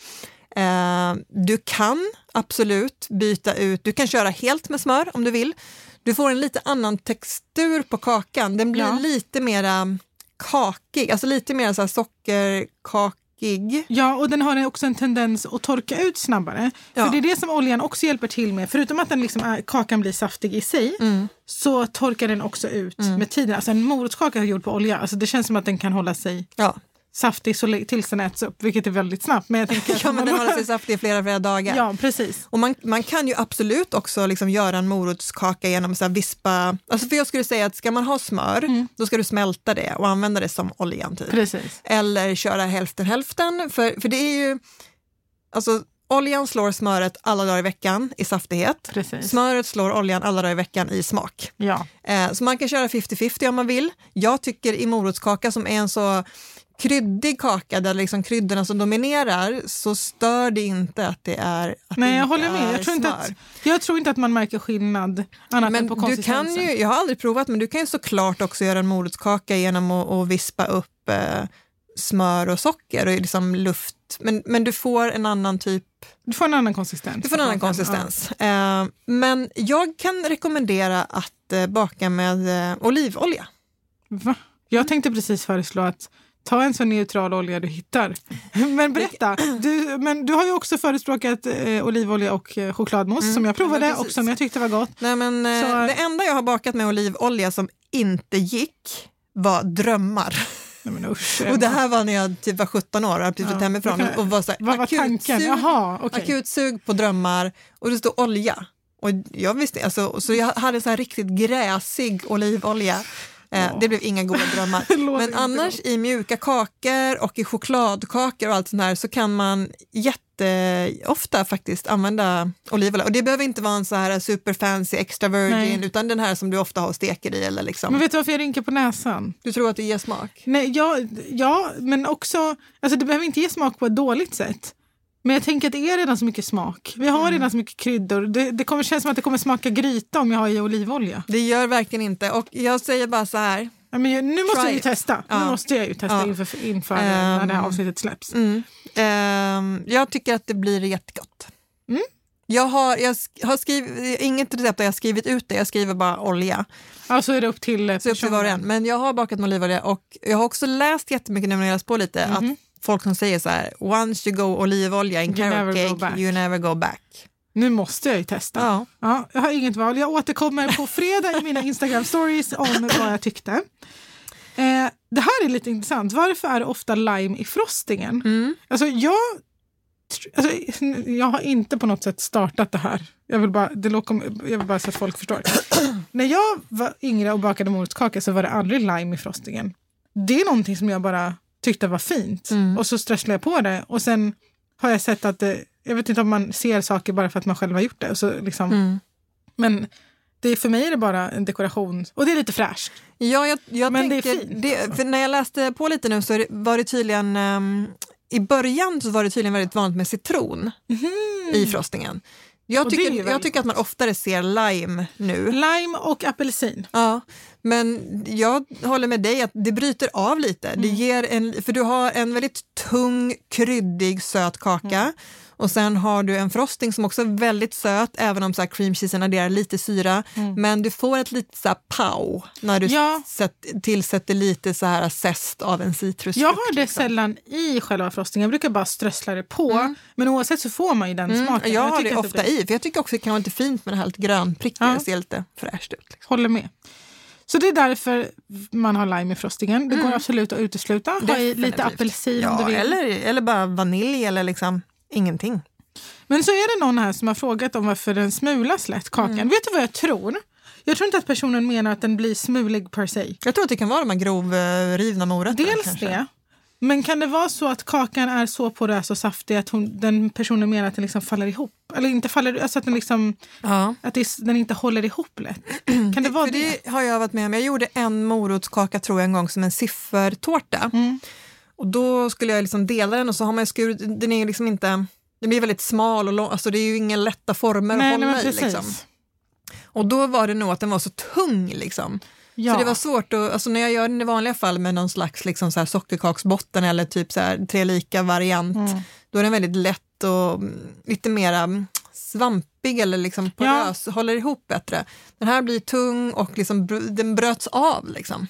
[SPEAKER 3] Du kan absolut byta ut... Du kan köra helt med smör om du vill. Du får en lite annan textur på kakan. Den blir lite mera kakig. Alltså lite mer så här sockerkakig. Ja, och den har också en tendens att torka ut snabbare. Ja. För det är det som oljan också hjälper till med. Förutom att den liksom kakan blir saftig i sig så torkar den också ut med tiden. Alltså en morotskaka gjord på olja. Alltså det känns som att den kan hålla sig
[SPEAKER 4] saftig tills den äts upp, vilket är väldigt snabbt. Men jag tänker
[SPEAKER 3] ja, men den håller sig saftig i flera dagar.
[SPEAKER 4] Ja, precis.
[SPEAKER 3] Och man kan ju absolut också liksom göra en morotskaka genom att vispa. Alltså för jag skulle säga att ska man ha smör, då ska du smälta det och använda det som oljan typ.
[SPEAKER 4] Precis.
[SPEAKER 3] Eller köra hälften. För det är ju, alltså oljan slår smöret alla dagar i veckan i saftighet.
[SPEAKER 4] Precis.
[SPEAKER 3] Smöret slår oljan alla dagar i veckan i smak.
[SPEAKER 4] Ja.
[SPEAKER 3] Så man kan köra 50-50 om man vill. Jag tycker i morotskaka som är en så kryddig kaka där liksom kryddorna som dominerar, så stör det inte att det är
[SPEAKER 4] nej, jag håller med. Jag tror inte att man märker skillnad annat än på konsistensen.
[SPEAKER 3] Du kan ju, jag har aldrig provat, men du kan ju såklart också göra en morotskaka genom att vispa upp smör och socker och liksom luft. Men du får en annan typ.
[SPEAKER 4] Du får en annan konsistens.
[SPEAKER 3] Ja. Men jag kan rekommendera att baka med olivolja.
[SPEAKER 4] Va? Jag tänkte precis föreslå att ta en så neutral olja du hittar. Men berätta, du har ju också förespråkat olivolja och chokladmousse som jag provade och som jag tyckte var gott.
[SPEAKER 3] Nej, men, det enda jag har bakat med olivolja som inte gick var drömmar.
[SPEAKER 4] Nej, men usch,
[SPEAKER 3] och det här var när jag typ var 17 år och hade flyttat hemifrån och var så här,
[SPEAKER 4] vad var tanken?
[SPEAKER 3] Akut sug på drömmar och det stod olja. Och jag visste, alltså, så jag hade så här riktigt gräsig olivolja. Det blev inga goda drömmar. Men annars i mjuka kakor och i chokladkakor och allt sånt här så kan man jätteofta faktiskt använda olivolja. Och det behöver inte vara en så här super fancy extra virgin utan den här som du ofta har steker i. Eller liksom.
[SPEAKER 4] Men vet du varför jag rynkar på näsan?
[SPEAKER 3] Du tror att det ger smak?
[SPEAKER 4] Nej, ja, men också, alltså det behöver inte ge smak på ett dåligt sätt. Men jag tänker att det är redan så mycket smak. Vi har redan så mycket kryddor. Det kommer kännas som att det kommer smaka gryta om jag har i olivolja.
[SPEAKER 3] Det gör verkligen inte. Och jag säger bara så här.
[SPEAKER 4] Ja, men nu måste jag ju testa. Nu måste jag ju testa inför när det här avsnittet släpps.
[SPEAKER 3] Jag tycker att det blir jättegott. Jag har skrivit, inget recept där jag har skrivit ut det. Jag skriver bara olja.
[SPEAKER 4] Ja, så är det upp till
[SPEAKER 3] var och en. Men jag har bakat med olivolja och jag har också läst jättemycket när jag läst på lite att folk som säger så här, once you go olivolja in carrot cake, you never go back.
[SPEAKER 4] Nu måste jag ju testa. Ja, jag har inget val. Jag återkommer på fredag i mina Instagram stories om vad jag tyckte. Det här är lite intressant. Varför är det ofta lime i frostingen? Alltså jag har inte på något sätt startat det här. Jag vill bara så att folk förstår. När jag var yngre och bakade morotskaka så var det aldrig lime i frostingen. Det är någonting som jag bara tyckte var fint. Och så strösslade jag på det. Och sen har jag sett att jag vet inte om man ser saker bara för att man själv har gjort det. Och så liksom, men för mig är det bara en dekoration. Och det är lite fräscht.
[SPEAKER 3] Ja, jag
[SPEAKER 4] men
[SPEAKER 3] tänker,
[SPEAKER 4] det är fint.
[SPEAKER 3] För när jag läste på lite nu så var det tydligen i början så var det tydligen väldigt vanligt med citron i frostingen. Jag tycker att man oftare ser lime nu.
[SPEAKER 4] Lime och apelsin.
[SPEAKER 3] Ja, men jag håller med dig att det bryter av lite. Det ger för du har en väldigt tung, kryddig, söt kaka. Och sen har du en frosting som också är väldigt söt, även om så här cream cheesen adderar lite syra. Men du får ett lite så här pow när du tillsätter lite så här zest av en citrusfrukt.
[SPEAKER 4] Jag har det sällan i själva frostingen. Jag brukar bara strössla det på. Men oavsett så får man ju den smaken.
[SPEAKER 3] Jag har det ofta i, för jag tycker också det kan vara lite fint med det här lite grönprickiga. Det ser lite fräscht ut. Liksom.
[SPEAKER 4] Håller med. Så det är därför man har lime i frostingen. Det går absolut att utesluta. Ha i lite apelsin om du vill.
[SPEAKER 3] Eller bara vanilj eller liksom ingenting.
[SPEAKER 4] Men så är det någon här som har frågat om varför den smulas lätt, kakan. Vet du vad jag tror? Jag tror inte att personen menar att den blir smulig per se.
[SPEAKER 3] Jag tror att det kan vara de här grovrivna morötterna.
[SPEAKER 4] Dels kanske. Det. Men kan det vara så att kakan är så porös och saftig att den personen menar att den liksom faller ihop? Eller inte faller, alltså att den liksom att den inte håller ihop lätt. Kan det vara
[SPEAKER 3] för det? Har jag varit med om. Jag gjorde en morotskaka tror jag en gång som en siffertårta. Och då skulle jag liksom dela den och så har man skurit, den är liksom inte, den blir väldigt smal och lång, alltså det är ju inga lätta former att hålla i liksom. Och då var det nog att den var så tung liksom. Ja. Så det var svårt att, alltså när jag gör den i vanliga fall med någon slags liksom så här sockerkaksbotten eller typ så här 3 lika variant, då är den väldigt lätt och lite mera svampig eller liksom porös, håller ihop bättre. Den här blir tung och liksom den bröts av liksom.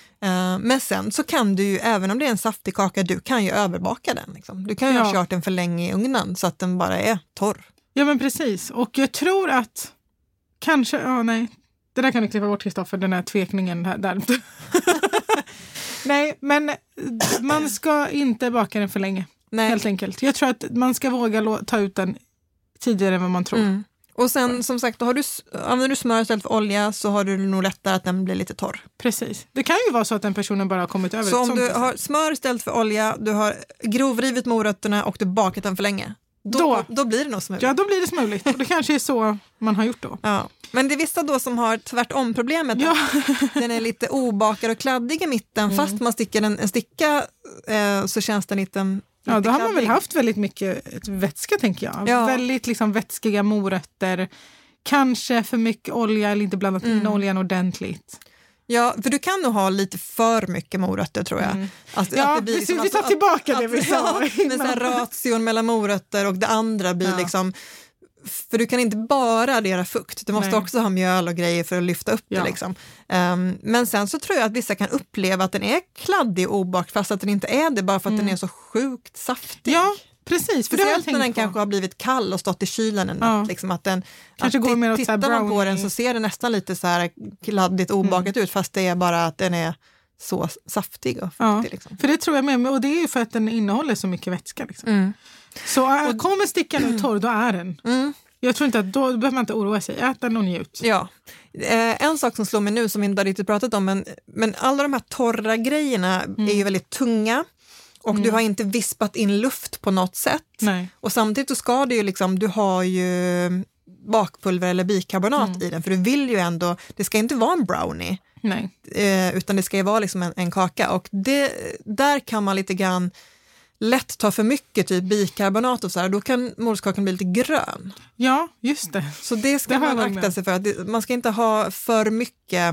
[SPEAKER 3] Men sen så kan du ju, även om det är en saftig kaka, du kan ju överbaka den. Liksom. Du kan ju ha kört den för länge i ugnen så att den bara är torr.
[SPEAKER 4] Ja men precis, och jag tror att kanske, det där kan du klippa bort Kristoffer, den här tvekningen där. Nej, men man ska inte baka den för länge.
[SPEAKER 3] Nej.
[SPEAKER 4] Helt enkelt. Jag tror att man ska våga ta ut den tidigare än vad man tror.
[SPEAKER 3] Och sen som sagt, använder du smör istället för olja så har du nog lättare att den blir llir torr.
[SPEAKER 4] Precis. Det kan ju vara så att den personen bara har kommit över.
[SPEAKER 3] Så om du har smör istället för olja, du har grovrivit morötterna och du bakat den för länge. Då blir det nog smuligt.
[SPEAKER 4] Ja, då blir det smuligt. Och det kanske är så man har gjort då.
[SPEAKER 3] Ja. Men det är vissa då som har tvärtom problemet.
[SPEAKER 4] Ja.
[SPEAKER 3] Den är lite obakad och kladdig i mitten. Fast man sticker en sticka så känns den lite
[SPEAKER 4] Ja, då har man
[SPEAKER 3] kladdig.
[SPEAKER 4] väl haft väldigt mycket vätska, tänker jag.
[SPEAKER 3] Ja.
[SPEAKER 4] Väldigt liksom vätskiga morötter. Kanske för mycket olja eller inte blandat in oljan ordentligt.
[SPEAKER 3] Ja, för du kan nog ha lite för mycket morötter, tror jag. Att det blir liksom
[SPEAKER 4] vi tar tillbaka det vi sa.
[SPEAKER 3] Ja, men så här ration mellan morötter och det andra blir liksom... För du kan inte bara addera fukt. Du måste också ha mjöl och grejer för att lyfta upp det. Liksom. Men sen så tror jag att vissa kan uppleva att den är kladdig och obakt fast att den inte är det bara för att den är så sjukt saftig.
[SPEAKER 4] Ja, precis.
[SPEAKER 3] Speciellt när den kanske har blivit kall och stått i kylen en natt. Liksom att den,
[SPEAKER 4] kanske går mer åt
[SPEAKER 3] tittar man på den så ser den nästan lite så här kladdigt obakat ut fast det är bara att den är så saftig och fruktig. Liksom.
[SPEAKER 4] För det tror jag med. Och det är ju för att den innehåller så mycket vätska. Liksom. Så kommer stickan ut torr, då är den. Jag tror inte att då behöver man inte oroa sig. Ät den och njut.
[SPEAKER 3] Ja. En sak som slår mig nu som vi inte har riktigt pratat om, men alla de här torra grejerna är ju väldigt tunga och du har inte vispat in luft på något sätt.
[SPEAKER 4] Nej.
[SPEAKER 3] Och samtidigt så ska det ju liksom, du har ju bakpulver eller bikarbonat i den, för du vill ju ändå, det ska inte vara en brownie.
[SPEAKER 4] Nej.
[SPEAKER 3] Utan det ska ju vara liksom en kaka och där kan man lite grann lätt ta för mycket typ bikarbonat och så här, då kan morotskakan bli lite grön.
[SPEAKER 4] Ja, just det.
[SPEAKER 3] Så det ska man akta sig för. Att man ska inte ha för mycket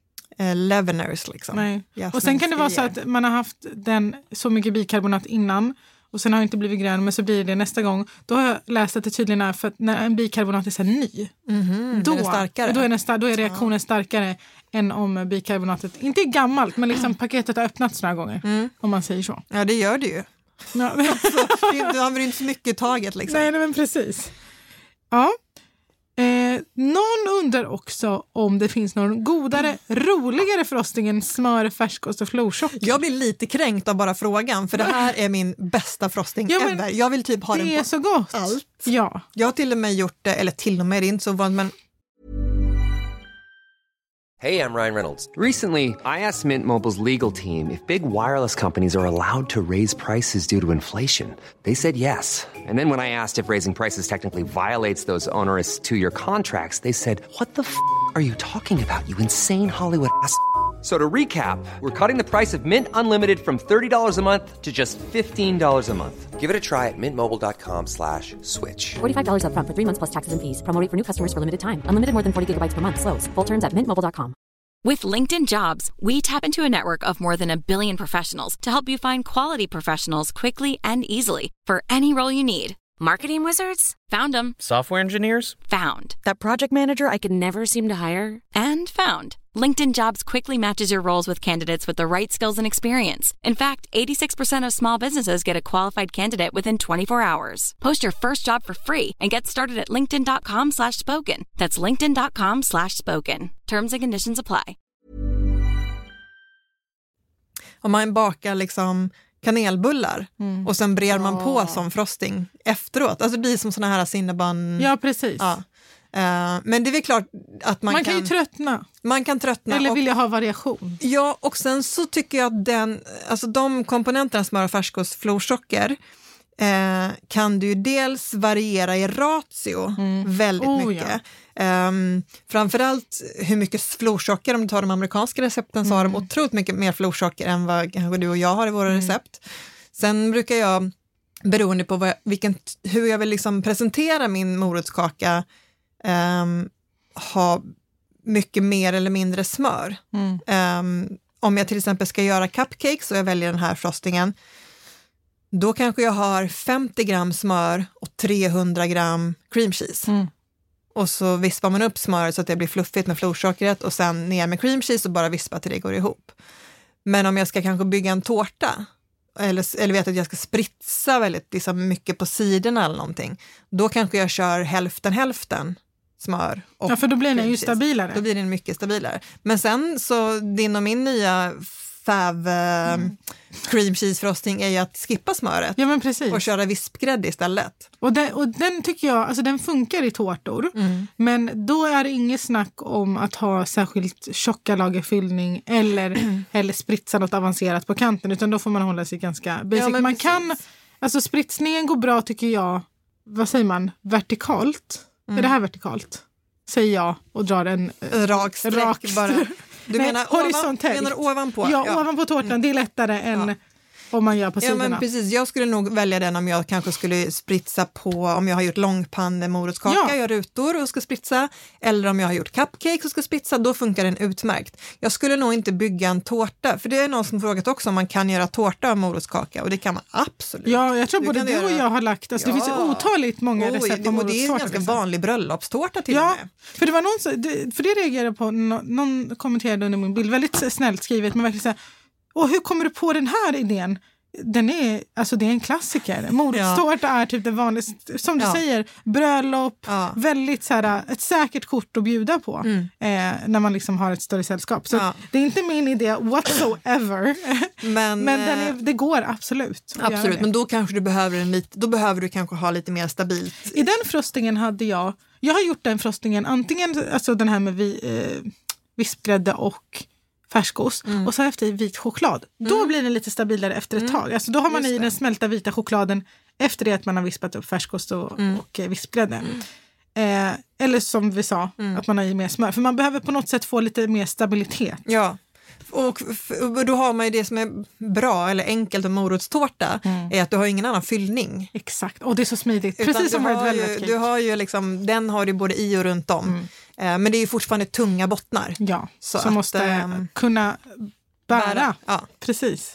[SPEAKER 3] leaveners. Liksom.
[SPEAKER 4] Nej. Och sen kan det vara så att man har haft så mycket bikarbonat innan och sen har det inte blivit grön, men så blir det nästa gång. Då har jag läst att det tydligen är för att när en bikarbonat är så ny, då är det starkare. Då är reaktionen starkare än om bikarbonatet inte är gammalt, men liksom paketet har öppnats några gånger, om man säger så.
[SPEAKER 3] Ja, det gör det ju.
[SPEAKER 4] Ja.
[SPEAKER 3] Du använder inte så mycket i taget. Liksom.
[SPEAKER 4] Nej, men precis. Ja. Någon undrar också om det finns någon godare, roligare frosting än smör, färskost och florsocker.
[SPEAKER 3] Jag blir lite kränkt av bara frågan, för det här är min bästa frosting ever. Jag vill typ ha den på
[SPEAKER 4] det är så gott.
[SPEAKER 3] Allt.
[SPEAKER 4] Ja.
[SPEAKER 3] Jag har till och med gjort det, eller till och med, det är inte så vanligt, men...
[SPEAKER 5] Hey, I'm Ryan Reynolds. Recently, I asked Mint Mobile's legal team if big wireless companies are allowed to raise prices due to inflation. They said yes. And then when I asked if raising prices technically violates those onerous two-year contracts, they said, "What the f*** are you talking about, you insane Hollywood ass?" So to recap, we're cutting the price of Mint Unlimited from $30 a month to just $15 a month. Give it a try at mintmobile.com/switch.
[SPEAKER 6] $45 up front for 3 months plus taxes and fees. Promo rate for new customers for limited time. Unlimited more than 40 gigabytes per month. Slows full terms at mintmobile.com.
[SPEAKER 7] With LinkedIn Jobs, we tap into a network of more than 1 billion professionals to help you find quality professionals quickly and easily for any role you need. Marketing wizards? Found them.
[SPEAKER 8] Software engineers?
[SPEAKER 7] Found. That project manager I could never seem to hire? And found. LinkedIn Jobs quickly matches your roles with candidates with the right skills and experience. In fact, 86% of small businesses get a qualified candidate within 24 hours. Post your first job for free and get started at linkedin.com/spoken. That's linkedin.com/spoken. Terms and conditions apply.
[SPEAKER 3] Om man bakar liksom kanelbullar och sen brer man på som frosting efteråt. Alltså det blir som såna här cinnabon.
[SPEAKER 4] Ja, precis.
[SPEAKER 3] Ja. Men det är väl klart att man kan...
[SPEAKER 4] ju tröttna.
[SPEAKER 3] Man kan tröttna.
[SPEAKER 4] Eller vilja ha variation.
[SPEAKER 3] Ja, och sen så tycker jag att de komponenterna, smör, färskost, florsocker, kan du ju dels variera i ratio väldigt mycket. Ja. Framförallt hur mycket florsocker, om du tar de amerikanska recepten så har de otroligt mycket mer florsocker än vad kanske du och jag har i våra recept. Sen brukar jag, beroende på hur jag vill liksom presentera min morotskaka, ha mycket mer eller mindre smör. Om jag till exempel ska göra cupcakes och jag väljer den här frostingen, då kanske jag har 50 gram smör och 300 gram cream cheese. Och så vispar man upp smöret så att det blir fluffigt med florsockret och sen ner med cream cheese och bara vispa till det går ihop. Men om jag ska kanske bygga en tårta eller vet att jag ska spritsa väldigt liksom mycket på sidorna eller någonting, då kanske jag kör hälften smör. Och
[SPEAKER 4] för då blir den ju stabilare.
[SPEAKER 3] Då blir den mycket stabilare. Men sen så din och min nya fäv cream cheese frosting är ju att skippa smöret.
[SPEAKER 4] Ja, men precis.
[SPEAKER 3] Och köra vispgrädde istället.
[SPEAKER 4] Och den tycker jag, alltså den funkar i tårtor. Men då är det inget snack om att ha särskilt tjocka lagerfyllning eller spritsa något avancerat på kanten. Utan då får man hålla sig ganska basic.
[SPEAKER 3] Ja,
[SPEAKER 4] man kan, alltså spritsningen går bra tycker jag, vad säger man, vertikalt. Är det här vertikalt? Säger jag och drar en
[SPEAKER 3] rak streck bara. Du menar
[SPEAKER 4] horisontellt.
[SPEAKER 3] Ovanpå?
[SPEAKER 4] Ja, ovanpå tårtan. Det är lättare än om man gör på sidorna.
[SPEAKER 3] Ja, men precis. Jag skulle nog välja den om jag kanske skulle spritsa på, om jag har gjort långpanne morotskaka, gör rutor och ska spritsa, eller om jag har gjort cupcakes och ska spritsa, då funkar den utmärkt. Jag skulle nog inte bygga en tårta, för det är någon som frågat också om man kan göra tårta av morotskaka, och det kan man absolut.
[SPEAKER 4] Ja, jag tror både du och jag har lagt, alltså det finns otaligt många recept på morotstårta.
[SPEAKER 3] Och det är en ganska vanlig bröllopstårta till och med.
[SPEAKER 4] För det var någon, för det reagerade på, någon kommenterade under min bild, väldigt snällt skrivet, men verkligen så här, hur kommer du på den här idén? Den är, alltså det är en klassiker. Morotstårta är typ det vanligaste, som du säger, bröllop, väldigt så här, ett säkert kort att bjuda på när man liksom har ett större sällskap. Så det är inte min idé whatsoever. Men det går absolut.
[SPEAKER 3] Absolut, men då kanske du behöver då behöver du kanske ha lite mer stabilt.
[SPEAKER 4] I den frostingen hade jag har gjort den frostingen antingen, alltså den här med vispgrädde och färskost och så efter vit choklad. Då blir den lite stabilare efter ett tag. Alltså då har man i den smälta vita chokladen efter det att man har vispat upp färskost och vispgrädde. Eller som vi sa, att man har i mer smör. För man behöver på något sätt få lite mer stabilitet.
[SPEAKER 3] Ja. Och då har man ju det som är bra eller enkelt med morotstårta är att du har ingen annan fyllning.
[SPEAKER 4] Exakt, och det är så smidigt. Precis som Red Velvet Cake.
[SPEAKER 3] Du har ju liksom, den har du både i och runt om. Men det är ju fortfarande tunga bottnar.
[SPEAKER 4] Ja, som måste kunna bära.
[SPEAKER 3] Ja.
[SPEAKER 4] Precis.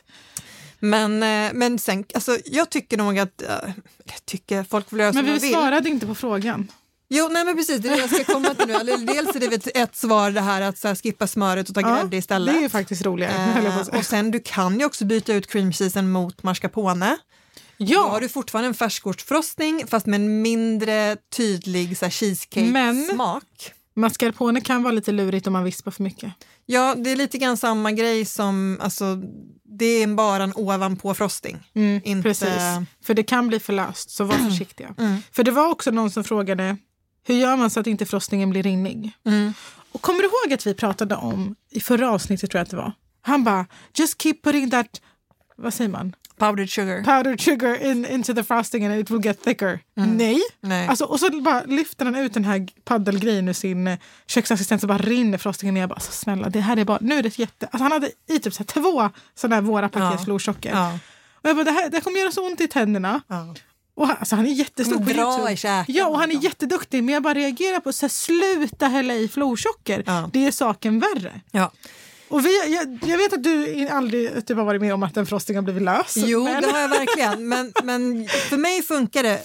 [SPEAKER 3] Men sen, alltså jag tycker nog att folk vill göra som de vill.
[SPEAKER 4] Men vi svarade inte på frågan.
[SPEAKER 3] Jo, nej men precis, det är det jag ska komma till nu. Dels är det ett svar det här att så här, skippa smöret och ta grädde istället.
[SPEAKER 4] Det är ju faktiskt roligare.
[SPEAKER 3] Och sen du kan ju också byta ut cream cheesen mot mascarpone. Ja. Då har du fortfarande en färskostfrostning fast med en mindre tydlig cheesecake-smak.
[SPEAKER 4] Mascarpone kan vara lite lurigt om man vispar för mycket. Ja,
[SPEAKER 3] det är lite grann samma grej som, alltså, det är bara en ovanpå frosting.
[SPEAKER 4] Inte... Precis, för det kan bli för löst, så var försiktiga. För det var också någon som frågade, hur gör man så att inte frostingen blir rinnig? Och kommer du ihåg att vi pratade om, i förra avsnittet tror jag att det var, han bara, just keep putting that, vad säger man? Powdered sugar into the frosting and it will get thicker. Nej. Alltså, och så bara lyfter han ut den här paddelgrejen ur sin köksassistent och bara rinner frostingen ner. Jag bara, alltså, snälla, det här är bara, nu är det alltså, han hade i typ så här 2 sådana här våra paket florsocker. Och jag bara, det kommer göra så ont i tänderna. Och alltså, han är jättestor på YouTube. Ja, och han är jätteduktig, men jag bara reagerar på så här, sluta hälla i florsocker. Det är saken värre. Och jag vet att du aldrig har varit med om att en frosting har blivit lös.
[SPEAKER 3] Jo, det har jag verkligen. Men för mig funkar det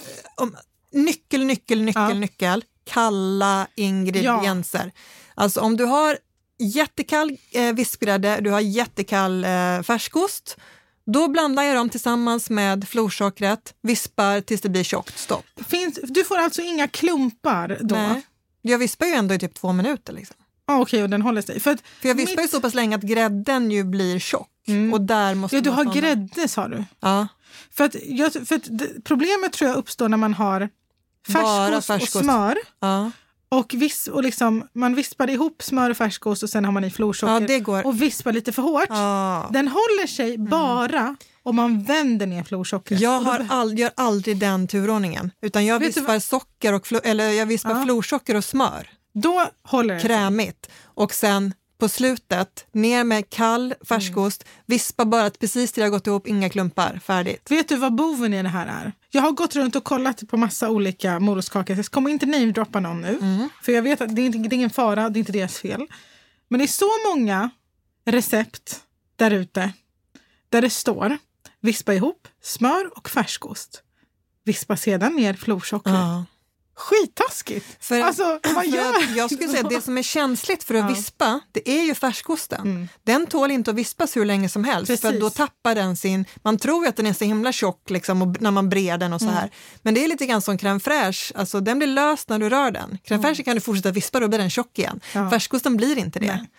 [SPEAKER 3] nyckel. Kalla ingredienser. Alltså om du har jättekall vispgrädde, du har jättekall färskost, då blandar jag dem tillsammans med florsockret, vispar tills det blir tjockt, stopp.
[SPEAKER 4] Du får alltså inga klumpar då? Nej.
[SPEAKER 3] Jag vispar ju ändå i typ 2 minuter liksom.
[SPEAKER 4] Okej, och den håller sig. För
[SPEAKER 3] jag vispar ju så pass länge att grädden ju blir tjock. Och där måste
[SPEAKER 4] du har grädde, sa du?
[SPEAKER 3] Ja.
[SPEAKER 4] För problemet tror jag uppstår när man har färskost och smör.
[SPEAKER 3] Ja.
[SPEAKER 4] Och liksom, man vispar ihop smör och färskost och sen har man i florsocker.
[SPEAKER 3] Ja, det går.
[SPEAKER 4] Och vispar lite för hårt.
[SPEAKER 3] Ja.
[SPEAKER 4] Den håller sig bara om man vänder ner florsockret.
[SPEAKER 3] Jag gör aldrig den turordningen. Utan jag vispar socker jag vispar florsocker och smör.
[SPEAKER 4] Då håller det
[SPEAKER 3] krämigt. Och sen på slutet, ner med kall färskost, vispa bara precis till det har gått ihop, inga klumpar, färdigt.
[SPEAKER 4] Vet du vad boven i det här är? Jag har gått runt och kollat på massa olika morotskakor. Jag kommer inte namedroppa någon nu. För jag vet att det är ingen fara, det är inte deras fel. Men det är så många recept där ute där det står vispa ihop smör och färskost. Vispa sedan ner florsocker. Skittaskigt.
[SPEAKER 3] Jag skulle säga att det som är känsligt för att vispa, det är ju färskosten. Den tål inte att vispas hur länge som helst. Precis. För då tappar den man tror att den är så himla tjock liksom, och när man brer den och så här. Men det är lite grann som crème fraîche. Alltså den blir lös när du rör den. Crème fraîche kan du fortsätta vispa, då blir den tjock igen. Färskosten blir inte det.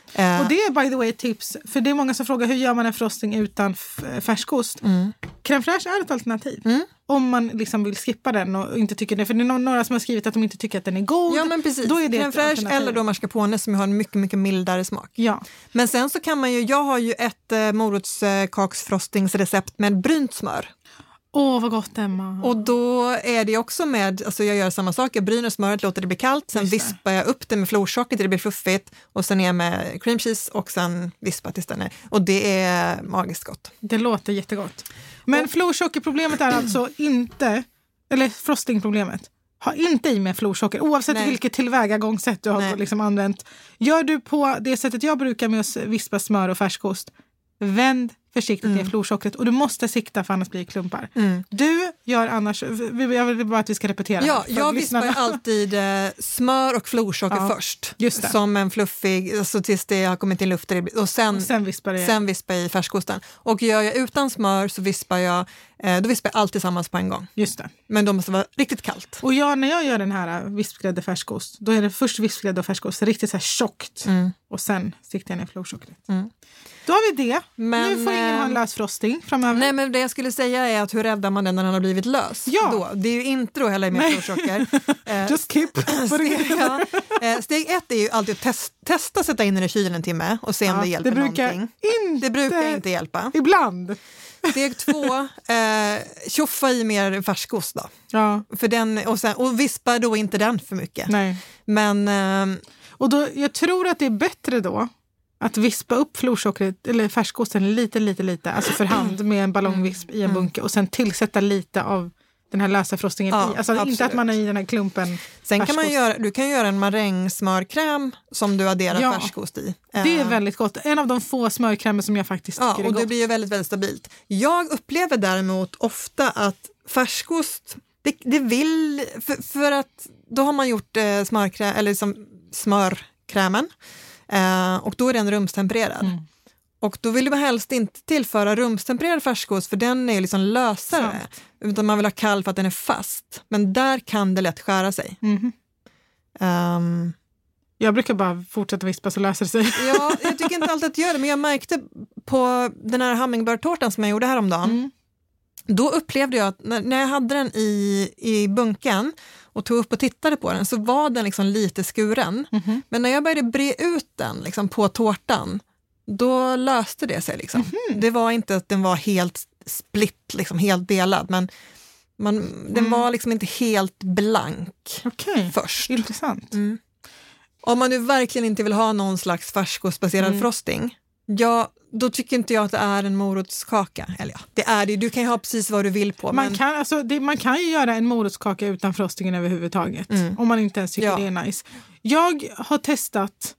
[SPEAKER 4] Och det är by the way ett tips, för det är många som frågar hur gör man en frosting utan färskost. Crème fraîche är ett alternativ. Om man liksom vill skippa den och inte tycker det. För det är några som har skrivit att de inte tycker att den är god.
[SPEAKER 3] Ja, men precis.
[SPEAKER 4] Då är det
[SPEAKER 3] crème fraîche eller då mascarpone som har en mycket, mycket mildare smak.
[SPEAKER 4] Ja.
[SPEAKER 3] Men sen så kan man ju, jag har ju ett morotskaksfrostingsrecept med brynt smör.
[SPEAKER 4] Åh, vad gott, Emma.
[SPEAKER 3] Och då är det också med, alltså jag gör samma sak, jag bryner smöret, låter det bli kallt, sen vispar jag upp det med florsocker till det blir fluffigt och sen ner med cream cheese och sen vispar tills den är. Och det är magiskt gott.
[SPEAKER 4] Det låter jättegott. Men florsockerproblemet är alltså inte, eller frostingproblemet, ha inte i med florsocker, oavsett vilket tillvägagångssätt du har liksom använt. Gör du på det sättet jag brukar med att vispa smör och färskost, vänd försiktigt ner florsockret och du måste sikta för annars blir det klumpar. Du gör annars, jag vill bara att vi ska repetera.
[SPEAKER 3] Ja, jag vispar alltid smör och florsocker först. Just det. Som en fluffig, alltså tills det har kommit in luft och sen vispar jag i färskosten. Och gör jag utan smör så vispar jag allt tillsammans på en gång. Just det. Men då måste vara riktigt kallt.
[SPEAKER 4] Och när jag gör den här vispgrädde färskost, då är det först vispgrädde och färskost riktigt så här tjockt och sen siktar jag ner florsockret. Då har vi det. Men, nu får ingen ha en lös frosting framöver.
[SPEAKER 3] Nej, men det jag skulle säga är att hur räddar man den när den har blivit lös?
[SPEAKER 4] Ja.
[SPEAKER 3] Då? Det är ju inte då heller med florsocker.
[SPEAKER 4] Just keep.
[SPEAKER 3] Steg 1 är ju alltid att testa sätta in den i kylen en timme och se om det hjälper någonting. Det brukar inte hjälpa.
[SPEAKER 4] Ibland.
[SPEAKER 3] Steg 2, tjoffa i mer färskost då.
[SPEAKER 4] Ja.
[SPEAKER 3] För den, och vispa då inte den för mycket.
[SPEAKER 4] Nej.
[SPEAKER 3] Men,
[SPEAKER 4] och då, jag tror att det är bättre då att vispa upp florsockret eller färskosten lite, alltså för hand med en ballongvisp i en bunke och sen tillsätta lite av den här lösa frostingen i. Alltså absolut. Inte att man har i den här klumpen.
[SPEAKER 3] Sen kan du kan göra en marängsmörkräm som du adderar färskost i.
[SPEAKER 4] Det är väldigt gott. En av de få smörkrämer som jag faktiskt tycker är gott.
[SPEAKER 3] Och det blir ju väldigt, väldigt stabilt. Jag upplever däremot ofta att färskost, det vill, för att då har man gjort smörkräm, eller liksom smörkrämen. Och då är den rumstempererad. Och då vill man helst inte tillföra rumstempererad färskost för den är liksom lösare. Utan man vill ha kall för att den är fast. Men där kan det lätt skära sig.
[SPEAKER 4] Jag brukar bara fortsätta vispa så löser det sig.
[SPEAKER 3] Ja, jag tycker inte alltid att jag gör det. Men jag märkte på den här hummingbird-tårtan som jag gjorde häromdagen. Då upplevde jag att när jag hade den i bunken och tog upp och tittade på den så var den liksom lite skuren. Men när jag började bre ut den liksom på tårtan, då löste det sig. Liksom. Det var inte att den var helt split, liksom, helt delad, men den var liksom inte helt blank först.
[SPEAKER 4] Intressant.
[SPEAKER 3] Om man nu verkligen inte vill ha någon slags färskostbaserad frosting, då tycker inte jag att det är en morotskaka. Eller det är det. Du kan ju ha precis vad du vill på.
[SPEAKER 4] Man kan ju göra en morotskaka utan frostingen överhuvudtaget. Om man inte ens tycker det är nice. Jag har testat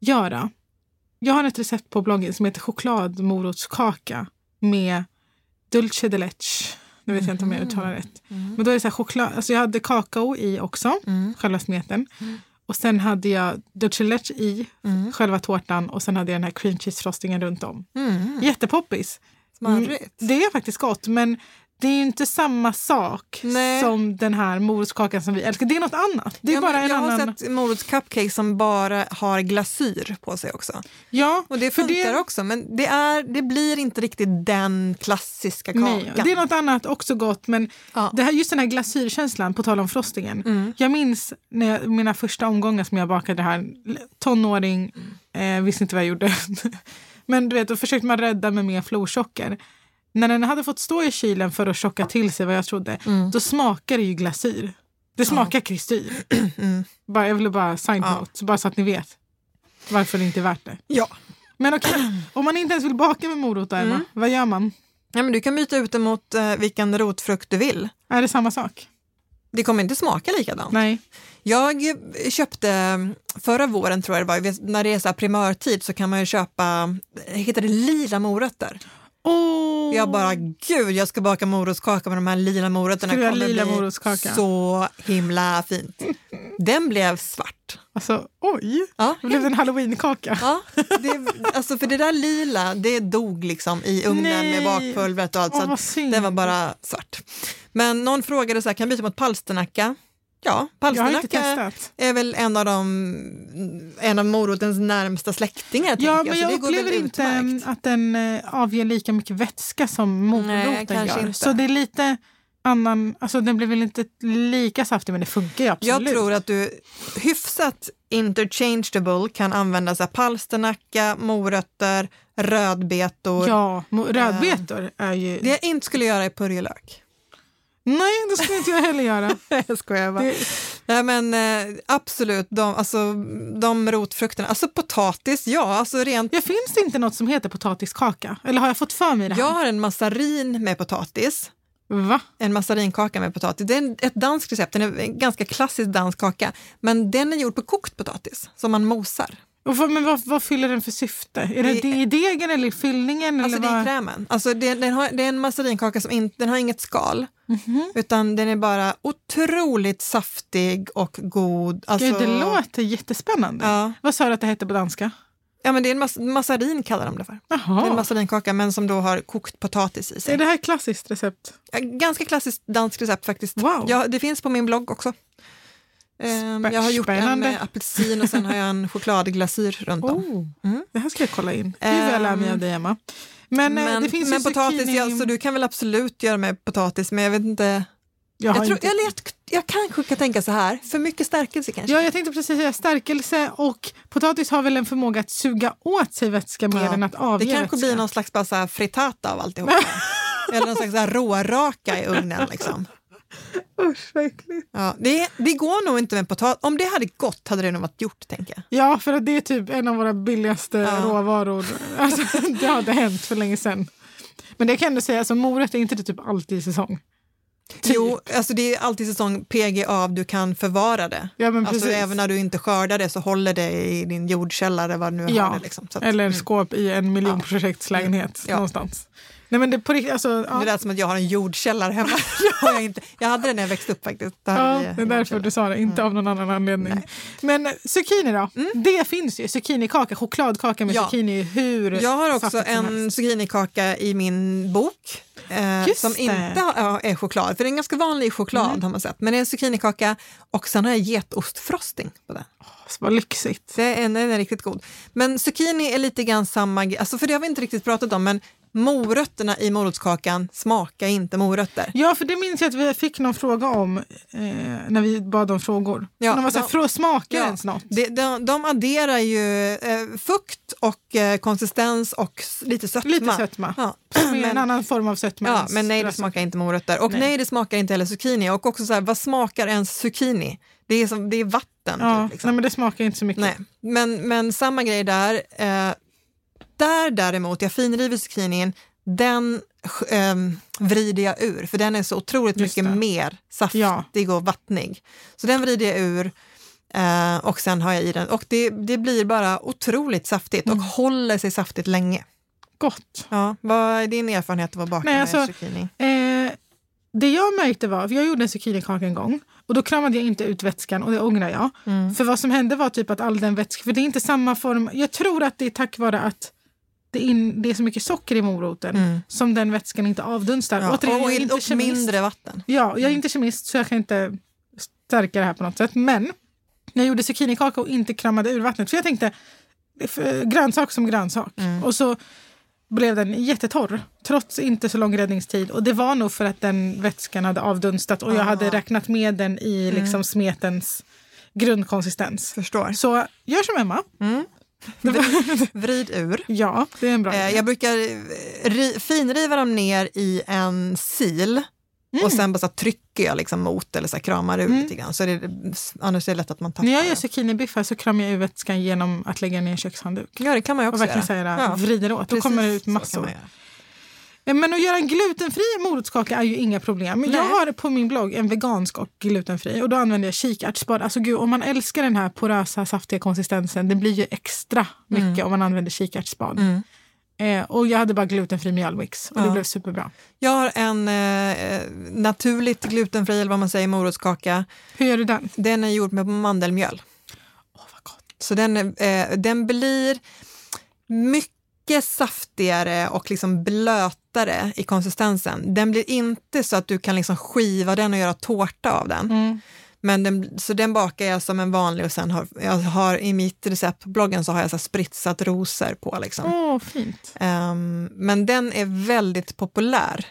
[SPEAKER 4] jag har ett recept på bloggen som heter chokladmorotskaka med dulce de leche. Nu vet jag inte om jag uttalar rätt. Men då är det så här choklad. Alltså jag hade kakao i också, själva smeten. Och sen hade jag dulce de leche i själva tårtan och sen hade jag den här cream cheese frostingen runt om. Jättepoppis.
[SPEAKER 3] Smarrigt.
[SPEAKER 4] Det är faktiskt gott, men det är ju inte samma sak som den här morotskakan som vi älskar. Det är något annat. Det är bara en annan.
[SPEAKER 3] Jag har sett morotscupcake som bara har glasyr på sig också.
[SPEAKER 4] Ja,
[SPEAKER 3] och det funkar också, men det blir inte riktigt den klassiska kakan.
[SPEAKER 4] Nej, det är något annat också gott, men det här, just den här glasyrkänslan på tal om frostingen. Jag minns mina första omgångar som jag bakade det här, tonåring, visste inte vad jag gjorde. Men du vet, då försökte man rädda med mer florsocker. När den hade fått stå i kylen för att tjocka till sig vad jag trodde, då smakar det ju glasyr. Det smakar kristyr. Jag ville bara sign note, bara så att ni vet varför det inte är värt det.
[SPEAKER 3] Ja.
[SPEAKER 4] Men okej, om man inte ens vill baka med morot, Emma, vad gör man?
[SPEAKER 3] Ja, men du kan byta ut det mot vilken rotfrukt du vill.
[SPEAKER 4] Är det samma sak?
[SPEAKER 3] Det kommer inte smaka likadant.
[SPEAKER 4] Nej.
[SPEAKER 3] Jag köpte förra våren, tror jag det var, när det är så här primörtid så kan man ju köpa, heter det lila morötter? Jag bara, gud, jag ska baka morotskaka med de här lila morötterna.
[SPEAKER 4] Det kommer bli
[SPEAKER 3] så himla fint. Den blev svart.
[SPEAKER 4] Alltså, oj. Ja. Det blev en halloweenkaka.
[SPEAKER 3] Ja, alltså för det där lila, det dog liksom i ugnen med bakpulvret och allt. Så den var bara svart. Men någon frågade så här, kan jag byta mot palsternacka? Ja,
[SPEAKER 4] Jag har inte
[SPEAKER 3] palsternacka
[SPEAKER 4] testat.
[SPEAKER 3] är väl en av morotens närmsta släktingar.
[SPEAKER 4] Ja,
[SPEAKER 3] tänker
[SPEAKER 4] men
[SPEAKER 3] jag
[SPEAKER 4] jag
[SPEAKER 3] så det går väl
[SPEAKER 4] upplever inte
[SPEAKER 3] utmärkt.
[SPEAKER 4] att den avger lika mycket vätska som
[SPEAKER 3] Nej,
[SPEAKER 4] moroten
[SPEAKER 3] kanske
[SPEAKER 4] gör.
[SPEAKER 3] inte.
[SPEAKER 4] Så det är lite annan, alltså den blir väl inte lika saftig, men det funkar ju absolut.
[SPEAKER 3] Jag tror att du hyfsat interchangeable kan använda så här palsternacka, morötter, rödbetor.
[SPEAKER 4] Ja, rödbetor är ju...
[SPEAKER 3] Det jag inte skulle göra är purjolök.
[SPEAKER 4] Nej, det skulle inte jag heller göra.
[SPEAKER 3] Jag skojar bara.
[SPEAKER 4] Det...
[SPEAKER 3] Nej, men absolut, de rotfrukterna. Alltså potatis, ja, alltså rent...
[SPEAKER 4] Ja, finns det inte något som heter potatiskaka? Eller har jag fått för mig det här?
[SPEAKER 3] Jag har en massarin med potatis.
[SPEAKER 4] Va?
[SPEAKER 3] En massarinkaka med potatis. Det är ett danskt recept, den är en ganska klassisk dansk kaka. Men den är gjord på kokt potatis, som man mosar.
[SPEAKER 4] Och men vad fyller den för syfte? Är det i degen eller i fyllningen?
[SPEAKER 3] Alltså
[SPEAKER 4] eller
[SPEAKER 3] det är
[SPEAKER 4] vad?
[SPEAKER 3] krämen. Alltså det är en massarinkaka som den har inget skal. Utan den är bara otroligt saftig och god. Alltså,
[SPEAKER 4] Gud, det låter jättespännande.
[SPEAKER 3] Ja.
[SPEAKER 4] Vad sa du att det hette på danska?
[SPEAKER 3] Ja, men det är en massarin kallar de det för.
[SPEAKER 4] Jaha.
[SPEAKER 3] Det är en massarinkaka men som då har kokt potatis i sig.
[SPEAKER 4] Är det här ett klassiskt recept?
[SPEAKER 3] Ganska klassiskt danskt recept faktiskt.
[SPEAKER 4] Wow.
[SPEAKER 3] Ja, det finns på min blogg också. Jag har gjort en med apelsin och sen har jag en chokladglasyr runt om.
[SPEAKER 4] Det här ska jag kolla in. Gud vad jag lär mig av dig, Emma. Men det finns ju
[SPEAKER 3] potatis,
[SPEAKER 4] zucchini...
[SPEAKER 3] ja, så du kan väl absolut göra med potatis, men jag vet inte... Jag kanske kan tänka så här, för mycket stärkelse kanske.
[SPEAKER 4] Ja, jag tänkte precis säga stärkelse, och potatis har väl en förmåga att suga åt sig vätska mer än att avge
[SPEAKER 3] det kanske
[SPEAKER 4] vätska.
[SPEAKER 3] blir någon slags bara så här frittata av alltihop. Eller någon slags så här råraka i ugnen liksom.
[SPEAKER 4] Usch, vad äckligt.
[SPEAKER 3] Ja, det går nog inte med potatis. Om det hade gått hade det nog varit gjort, tänker jag.
[SPEAKER 4] Ja, för att det är typ en av våra billigaste råvaror. Alltså, det hade hänt för länge sedan. Men det kan jag ändå säga, alltså, morot är inte det typ alltid i säsong.
[SPEAKER 3] Jo, alltså det är alltid säsong PG av, du kan förvara det.
[SPEAKER 4] Ja, men
[SPEAKER 3] alltså
[SPEAKER 4] precis.
[SPEAKER 3] även när du inte skördar det så håller det i din jordkällare, vad du nu har det. Liksom. Så att,
[SPEAKER 4] eller skåp i en miljonprojektslägenhet någonstans. Nej, men det på riktigt, alltså,
[SPEAKER 3] Det lät som att jag har en jordkällare hemma. jag hade det när jag växte upp faktiskt.
[SPEAKER 4] Det är därför du sa det, inte av någon annan anledning. Nej. Men zucchini då? Det finns ju. Zucchinikaka, chokladkaka med zucchini. Hur
[SPEAKER 3] jag har också en zucchinikaka i min bok. Som inte är choklad. För det är en ganska vanlig choklad har man sett. Men det är en zucchinikaka och sen har jag getostfrosting på den.
[SPEAKER 4] Vad lyxigt.
[SPEAKER 3] Den är riktigt god. Men zucchini är lite grann samma, alltså för det har vi inte riktigt pratat om, men morötterna i morotskakan smakar inte morötter.
[SPEAKER 4] Ja, för det minns jag att vi fick någon fråga om när vi bad om frågor. Ja, de var så här, smakar ens något?
[SPEAKER 3] De adderar ju fukt och konsistens och lite sötma.
[SPEAKER 4] Lite sötma.
[SPEAKER 3] Ja.
[SPEAKER 4] Som är en annan form av sötma.
[SPEAKER 3] Ja, men nej, det smakar inte morötter. Och nej, det smakar inte heller zucchini. Och också så här, vad smakar ens zucchini? Det är vatten.
[SPEAKER 4] Ja,
[SPEAKER 3] typ, liksom.
[SPEAKER 4] Nej, men det smakar inte så mycket.
[SPEAKER 3] Nej. Men samma grej där. Där däremot, jag finriver zucchinin, den vrider jag ur. För den är så otroligt mycket mer saftig och vattnig. Så den vrider jag ur och sen har jag i den. Och det blir bara otroligt saftigt och håller sig saftigt länge.
[SPEAKER 4] Gott.
[SPEAKER 3] Ja, vad är din erfarenhet av att baka med zucchini?
[SPEAKER 4] Det jag märkte var, för jag gjorde en zucchinikaka en gång och då kramade jag inte ut vätskan och det ångrar jag. För vad som hände var typ att all den vätskan, för det är inte samma form, jag tror att det är tack vare att det är så mycket socker i moroten som den vätskan inte avdunstar.
[SPEAKER 3] Ja, och mindre vatten.
[SPEAKER 4] Ja, jag är inte kemist så jag kan inte stärka det här på något sätt. Men jag gjorde zucchinikaka och inte kramade ur vattnet. För jag tänkte, grönsak som grönsak. Och så blev den jättetorr, trots inte så lång räddningstid. Och det var nog för att den vätskan hade avdunstat och jag hade räknat med den i liksom smetens grundkonsistens.
[SPEAKER 3] Förstår.
[SPEAKER 4] Så gör som Emma.
[SPEAKER 3] Vrid ur.
[SPEAKER 4] Ja, det är en bra idé.
[SPEAKER 3] Jag brukar finriva dem ner i en sil och sen bara så trycker jag liksom mot eller så kramar ut lite grann. Så annars är det lätt att man tappar.
[SPEAKER 4] När jag gör zucchinibiffar så kramar jag ur vätskan genom att lägga ner en kökshandduk.
[SPEAKER 3] Ja, det kan man ju också
[SPEAKER 4] och verkligen
[SPEAKER 3] göra.
[SPEAKER 4] Vrider åt. Då kommer det ut massor. Men att göra en glutenfri morotskaka är ju inga problem. Nej. Jag har på min blogg en vegansk och glutenfri och då använder jag kikärtsspad. Alltså gud, om man älskar den här porösa, saftiga konsistensen, det blir ju extra mycket om man använder kikärtsspad. Och jag hade bara glutenfri mjölmix och det blev superbra. Jag
[SPEAKER 3] har en naturligt glutenfri, eller vad man säger, morotskaka.
[SPEAKER 4] Hur gör du den?
[SPEAKER 3] Den är gjord med mandelmjöl.
[SPEAKER 4] Vad gott.
[SPEAKER 3] Så den blir mycket saftigare och liksom blötare i konsistensen. Den blir inte så att du kan liksom skiva den och göra tårta av den. Men den bakar jag som en vanlig och sen har i mitt recept på bloggen så har jag så spritsat rosor på liksom.
[SPEAKER 4] Fint.
[SPEAKER 3] Men den är väldigt populär.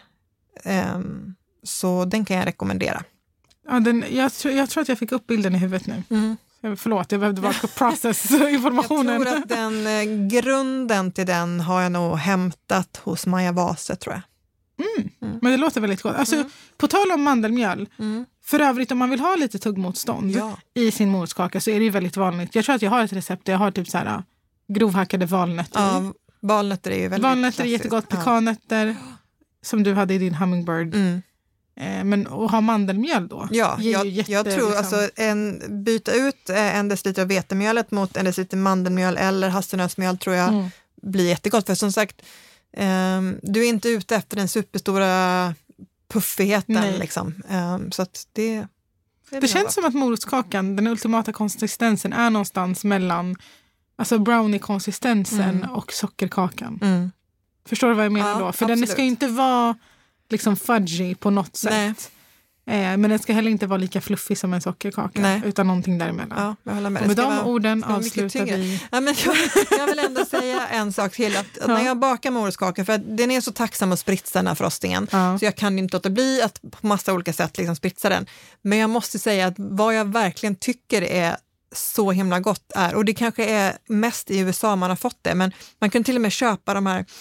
[SPEAKER 3] Så den kan jag rekommendera.
[SPEAKER 4] Ja, jag tror att jag fick upp bilden i huvudet nu. Förlåt, jag behövde bara processa informationen.
[SPEAKER 3] Jag tror att den grunden till den har jag nog hämtat hos Maja Vase, tror jag.
[SPEAKER 4] Men det låter väldigt gott. Alltså, på tal om mandelmjöl, för övrigt om man vill ha lite tuggmotstånd i sin morotskaka så är det ju väldigt vanligt. Jag tror att jag har ett recept där jag har typ så här grovhackade valnötter.
[SPEAKER 3] Ja, valnötter är ju väldigt
[SPEAKER 4] valnötter är jättegott, pekannötter som du hade i din hummingbird. Men att ha mandelmjöl då?
[SPEAKER 3] Ja, jag tror alltså byta ut en deciliter av vetemjölet mot en deciliter mandelmjöl eller hasselnötsmjöl tror jag blir jättegott. För som sagt, du är inte ute efter den superstora puffigheten liksom. Så att det
[SPEAKER 4] känns som att morotskakan, den ultimata konsistensen är någonstans mellan alltså brownie-konsistensen och sockerkakan. Förstår du vad jag menar då? För den ska ju inte vara liksom fudgy på något sätt. Men den ska heller inte vara lika fluffig som en sockerkaka. Utan någonting däremellan.
[SPEAKER 3] Ja, jag håller med.
[SPEAKER 4] Och med de orden avslutar vi.
[SPEAKER 3] Ja, men jag vill ändå säga en sak till. Att när jag bakar morotskaka, för att den är så tacksam att spritsa den här frostingen. Så jag kan inte låta bli att på massa olika sätt liksom spritsa den. Men jag måste säga att vad jag verkligen tycker är så himla gott är, och det kanske är mest i USA man har fått det, men man kan till och med köpa de här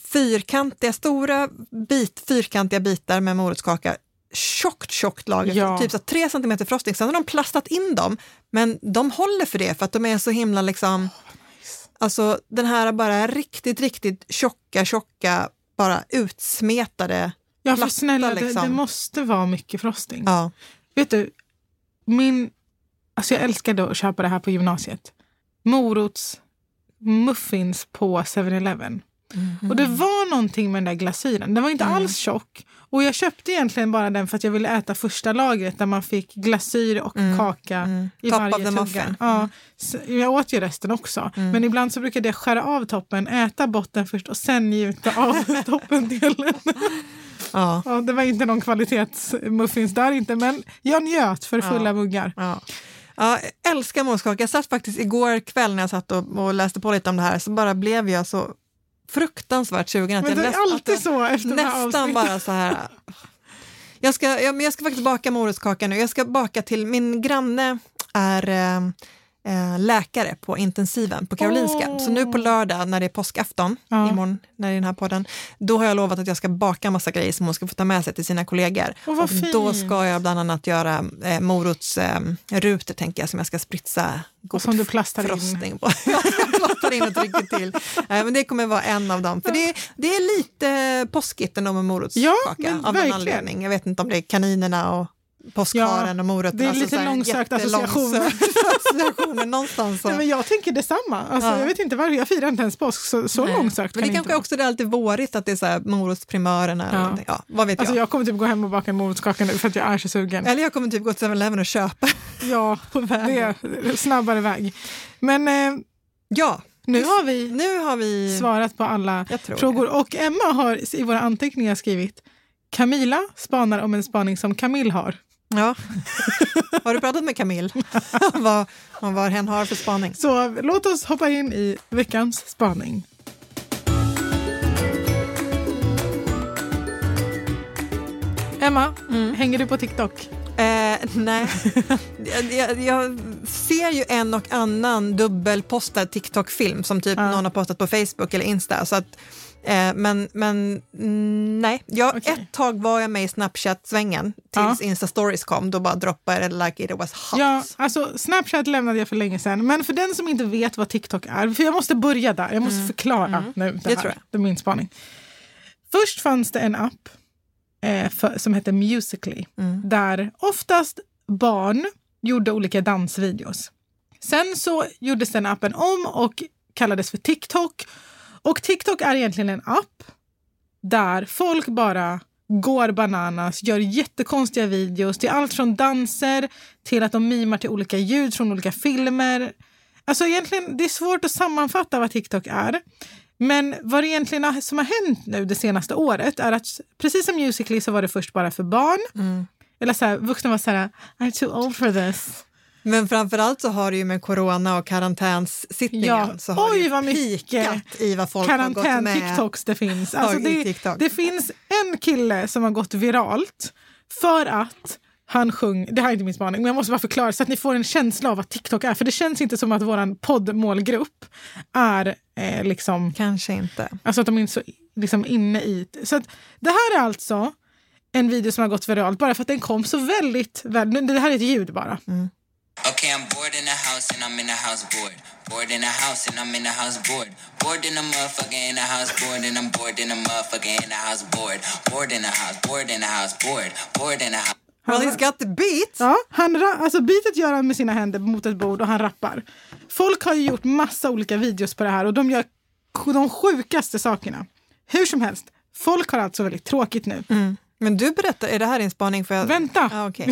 [SPEAKER 3] fyrkantiga bitar med morotskaka, tjockt lager, typ så 3 centimeter frosting. Sen har de plastat in dem, men de håller för det för att de är så himla liksom, alltså den här bara riktigt tjocka, bara utsmetade
[SPEAKER 4] platta, för snälla, liksom. Det måste vara mycket frosting.
[SPEAKER 3] Ja.
[SPEAKER 4] Vet du, alltså jag älskade att köpa det här på gymnasiet. Morotsmuffins på 7-Eleven. Och det var någonting med den där glasyren. Den var inte alls tjock. Och jag köpte egentligen bara den för att jag ville äta första lagret där man fick glasyr och kaka i
[SPEAKER 3] Top
[SPEAKER 4] varje tugga. Ja, jag åt ju resten också. Men ibland så brukade jag skära av toppen, äta botten först och sen njuta av toppendelen. Ja, det var inte någon kvalitetsmuffins där inte, men jag njöt för fulla muggar.
[SPEAKER 3] Ja, jag älskar morotskaka. Jag satt faktiskt igår kväll när jag satt och läste på lite om det här, så bara blev jag så fruktansvärt sugen.
[SPEAKER 4] Men det är alltid så efter
[SPEAKER 3] nästan bara så här. Jag ska faktiskt baka morotskaka nu. Jag ska baka till min granne är läkare på intensiven på Karolinska. Så nu på lördag när det är påskafton, imorgon när det är den här podden, då har jag lovat att jag ska baka massa grejer som hon ska få ta med sig till sina kollegor. Och då ska jag bland annat göra morotsrutor, tänker jag, som jag ska spritsa
[SPEAKER 4] och som du plastar
[SPEAKER 3] in på. Jag plastar in och trycker till. Men det kommer vara en av dem. För det är lite påskigt ändå med morotskaka av en anledning. Jag vet inte om det är kaninerna och påskharen och morötterna.
[SPEAKER 4] Det är lite långsökt associationer
[SPEAKER 3] någonstans.
[SPEAKER 4] Nej, men jag tänker detsamma. Alltså, jag vet inte varför, jag firar inte ens påsk så långsökt.
[SPEAKER 3] Men det kanske också är alltid vårigt att det är så här morotsprimörerna. Vad vet jag?
[SPEAKER 4] Jag kommer typ gå hem och baka en morotskaka nu för att jag är så sugen.
[SPEAKER 3] Eller jag kommer typ gå till 7-Eleven och köpa.
[SPEAKER 4] Ja, det är snabbare väg. Men nu har vi svarat på alla frågor. Och Emma har i våra anteckningar skrivit: Camilla spanar om en spaning som Camille har.
[SPEAKER 3] Ja. Har du pratat med Camille? vad hen har för spaning?
[SPEAKER 4] Så låt oss hoppa in i veckans spaning. Emma, hänger du på TikTok?
[SPEAKER 3] Nej. jag ser ju en och annan dubbelpostad TikTok-film som typ någon har postat på Facebook eller Insta. Så att men nej, ett tag var jag med i Snapchat-svängen tills Insta-stories kom, då bara droppade det like it was hot.
[SPEAKER 4] Ja, alltså Snapchat lämnade jag för länge sedan, men för den som inte vet vad TikTok är, för jag måste börja där, jag måste förklara nu det här, det är min spaning. Först fanns det en app som heter Musical.ly, där oftast barn gjorde olika dansvideos. Sen så gjordes den appen om och kallades för TikTok. Och TikTok är egentligen en app där folk bara går bananas, gör jättekonstiga videos. Det är allt från danser till att de mimar till olika ljud från olika filmer. Alltså egentligen, det är svårt att sammanfatta vad TikTok är. Men vad det egentligen som har hänt nu det senaste året är att precis som Musical.ly så var det först bara för barn. Eller så här, vuxna var så här, I'm too old for this.
[SPEAKER 3] Men framförallt så har det ju med corona och karantänssittningen så har det
[SPEAKER 4] vad
[SPEAKER 3] pikat i vad folk har gått med.
[SPEAKER 4] Karantän-TikToks det finns. Alltså det finns en kille som har gått viralt för att han det här är inte min spaning, men jag måste bara förklara så att ni får en känsla av vad TikTok är. För det känns inte som att våran poddmålgrupp är liksom...
[SPEAKER 3] Kanske inte.
[SPEAKER 4] Alltså att de är så liksom inne i... Så att det här är alltså en video som har gått viralt bara för att den kom så väldigt... Det här är ett ljud bara.
[SPEAKER 8] Okay, I'm bored in a house and I'm in a house bored. Bored in a house and I'm in a house bored. Bored in a motherfucker in a house bored and I'm bored in a motherfucker in a house bored. Bored in a house, bored in a house bored. Bored in a house.
[SPEAKER 3] Well, he's got the beat.
[SPEAKER 4] Ja, alltså beatet gör han med sina händer mot ett bord och han rappar. Folk har ju gjort massa olika videos på det här och de gör de sjukaste sakerna. Hur som helst, folk har alltså väldigt tråkigt nu.
[SPEAKER 3] Men du berättar, är det här en spaning för...
[SPEAKER 4] Vänta!
[SPEAKER 3] Ah, okej.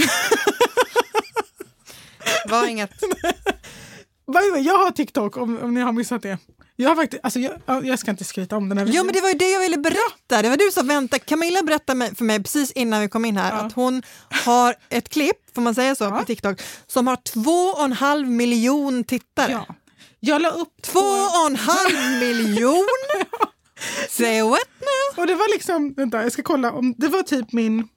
[SPEAKER 3] Var inget...
[SPEAKER 4] Jag har TikTok om ni har missat det. Jag har faktiskt, alltså jag ska inte skryta om den här videon.
[SPEAKER 3] Ja, men det var ju det jag ville berätta. Det var du som väntade. Camilla berättade för mig precis innan vi kom in här att hon har ett klipp, får man säga så, på TikTok som har 2,5 miljon tittare. Ja.
[SPEAKER 4] Jag la upp
[SPEAKER 3] 2,5 miljon? Say what now?
[SPEAKER 4] Och det var liksom, vänta, jag ska kolla om det var typ min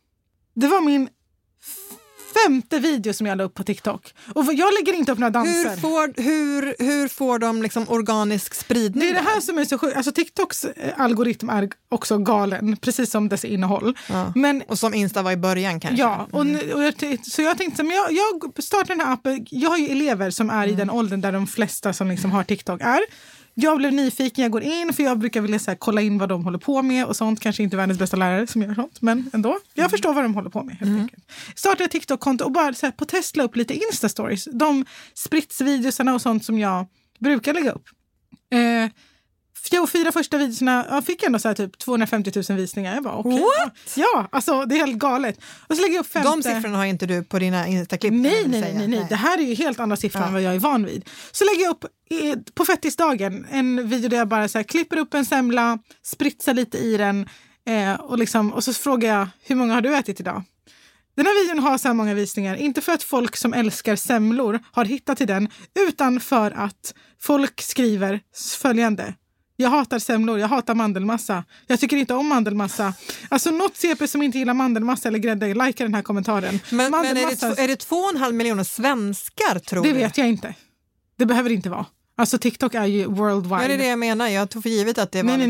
[SPEAKER 4] 5:e video som jag la upp på TikTok. Och jag lägger inte upp några danser.
[SPEAKER 3] Hur får de liksom organisk spridning?
[SPEAKER 4] Det är det här som är så sjukt. Alltså TikToks algoritm är också galen, precis som dess innehåll.
[SPEAKER 3] Ja.
[SPEAKER 4] Men,
[SPEAKER 3] och som Insta var i början kanske.
[SPEAKER 4] Ja, så jag tänkte, men jag startar den här appen. Jag har ju elever som är i den åldern där de flesta som liksom har TikTok är. Jag blev nyfiken, jag går in för jag brukar vilja så här, kolla in vad de håller på med och sånt. Kanske inte världens bästa lärare som gör sånt, men ändå. Jag förstår vad de håller på med helt enkelt. Startade ett TikTok-konto och bara så här, på test la upp lite Insta-stories. De spritsvideosarna och sånt som jag brukar lägga upp. 4 första videorna fick ändå så här, typ 250 000 visningar. Jag bara, okej.
[SPEAKER 3] What?
[SPEAKER 4] Ja, alltså det är helt galet. Och så lägger jag upp 5.
[SPEAKER 3] De siffrorna har inte du på dina Insta-klipp.
[SPEAKER 4] Nej. Det här är ju helt andra siffror än vad jag är van vid. Så lägger jag upp på fettisdagen en video där jag bara så här, klipper upp en semla, spritsar lite i den och så frågar jag, hur många har du ätit idag? Den här videon har så här många visningar, inte för att folk som älskar semlor har hittat till den, utan för att folk skriver följande. Jag hatar semlor, jag hatar mandelmassa. Jag tycker inte om mandelmassa. Alltså något CP som inte gillar mandelmassa eller grädde, likea den här kommentaren.
[SPEAKER 3] Men är det 2,5 miljoner svenskar, tror du?
[SPEAKER 4] Det vet jag inte. Det behöver inte vara. Alltså TikTok är ju worldwide.
[SPEAKER 3] Ja, det är det jag menar. Jag tog för givet att det var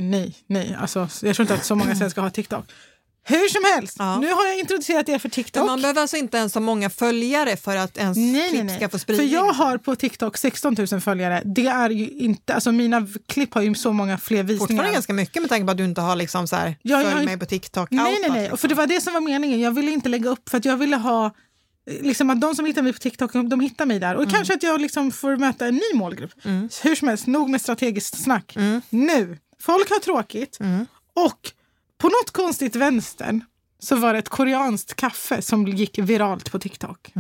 [SPEAKER 4] Nej. Alltså, jag tror inte att så många svenskar har TikTok. Hur som helst, nu har jag introducerat det för TikTok.
[SPEAKER 3] Men man behöver alltså inte ens ha många följare för att ens klipp ska få spridning.
[SPEAKER 4] För jag har på TikTok 16 000 följare. Det är ju inte, alltså mina klipp har ju så många fler visningar.
[SPEAKER 3] Fortfarande ganska mycket med tanke på att du inte har liksom så här, följ mig på TikTok.
[SPEAKER 4] Nej.
[SPEAKER 3] Liksom.
[SPEAKER 4] Och för det var det som var meningen. Jag ville inte lägga upp för att jag ville ha liksom att de som hittar mig på TikTok, de hittar mig där. Och kanske att jag liksom får möta en ny målgrupp. Hur som helst, nog med strategiskt snack. Nu, folk har tråkigt och på något konstigt vänster så var det ett koreanskt kaffe som gick viralt på TikTok.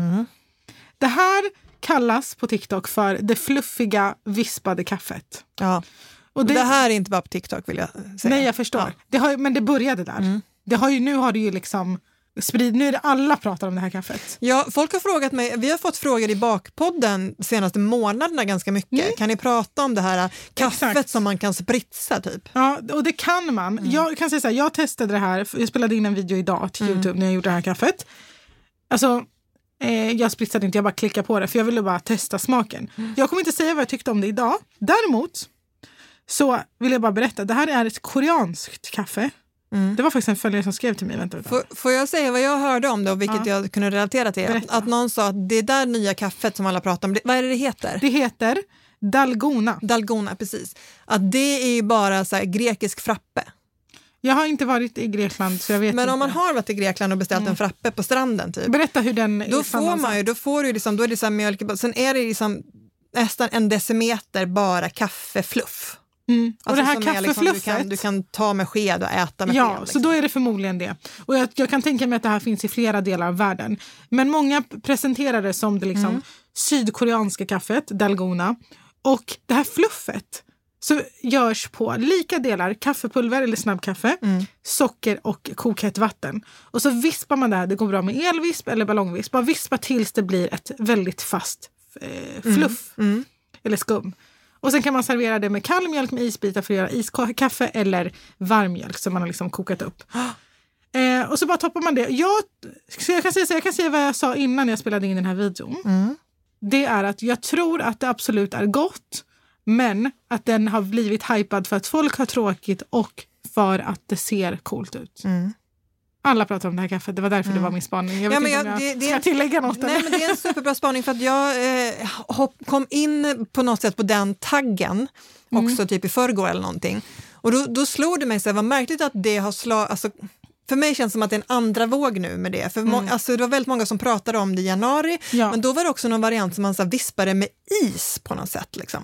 [SPEAKER 4] Det här kallas på TikTok för det fluffiga vispade kaffet.
[SPEAKER 3] Ja. Och det här är inte bara på TikTok, vill jag säga.
[SPEAKER 4] Nej, jag förstår.
[SPEAKER 3] Ja.
[SPEAKER 4] Men det började där. Nu har det ju liksom nu är det alla pratar om det här kaffet.
[SPEAKER 3] Ja, folk har frågat mig, vi har fått frågor i bakpodden de senaste månaderna ganska mycket. Kan ni prata om det här kaffet som man kan spritsa typ?
[SPEAKER 4] Ja, och det kan man. Jag kan säga så här, jag testade det här, jag spelade in en video idag till YouTube när jag gjorde det här kaffet. Alltså, jag spritsade inte, jag bara klickade på det för jag ville bara testa smaken. Jag kommer inte säga vad jag tyckte om det idag. Däremot så vill jag bara berätta, det här är ett koreanskt kaffe. Det var faktiskt en följare som skrev till mig.
[SPEAKER 3] Får jag säga vad jag hörde om det och vilket jag kunde relatera till?
[SPEAKER 4] Berätta.
[SPEAKER 3] Att någon sa att det där nya kaffet som alla pratar om, vad är det heter?
[SPEAKER 4] Det heter Dalgona.
[SPEAKER 3] Dalgona, precis. Att det är ju bara så här grekisk frappe.
[SPEAKER 4] Jag har inte varit i Grekland så jag vet inte.
[SPEAKER 3] Men om man har varit i Grekland och beställt en frappe på stranden typ.
[SPEAKER 4] Berätta hur den
[SPEAKER 3] då får du liksom, då är det så här mjölk, sen är det liksom nästan 1 decimeter bara kaffefluff.
[SPEAKER 4] Alltså och det här kaffefluffet
[SPEAKER 3] liksom, du kan ta med sked och äta med sked.
[SPEAKER 4] Ja, så då är det förmodligen det. Och jag kan tänka mig att det här finns i flera delar av världen. Men många presenterar det som det liksom sydkoreanska kaffet, Dalgona. Och det här fluffet, så görs på lika delar kaffepulver eller snabbkaffe, socker och kokhett vatten. Och så vispar man det här. Det går bra med elvisp eller ballongvisp. Bara vispa tills det blir ett väldigt fast fluff eller skum. Och sen kan man servera det med kall mjölk med isbitar för att göra iskaffe eller varm mjölk som man har liksom kokat upp. Och så bara toppar man det. Jag kan säga vad jag sa innan jag spelade in den här videon. Det är att jag tror att det absolut är gott, men att den har blivit hypad för att folk har tråkigt och för att det ser coolt ut. Alla pratar om det här kaffet, det var därför det var min spaning. Jag vet inte om jag ska tillägga något.
[SPEAKER 3] Nej, men det är en superbra spaning för att jag kom in på något sätt på den taggen också typ i förrgår eller någonting. Och då slog det mig så här, vad märkligt att det har alltså, för mig känns det som att det är en andra våg nu med det. För alltså, det var väldigt många som pratade om det i januari. Ja. Men då var det också någon variant som man så här, vispade med is på något sätt. Liksom.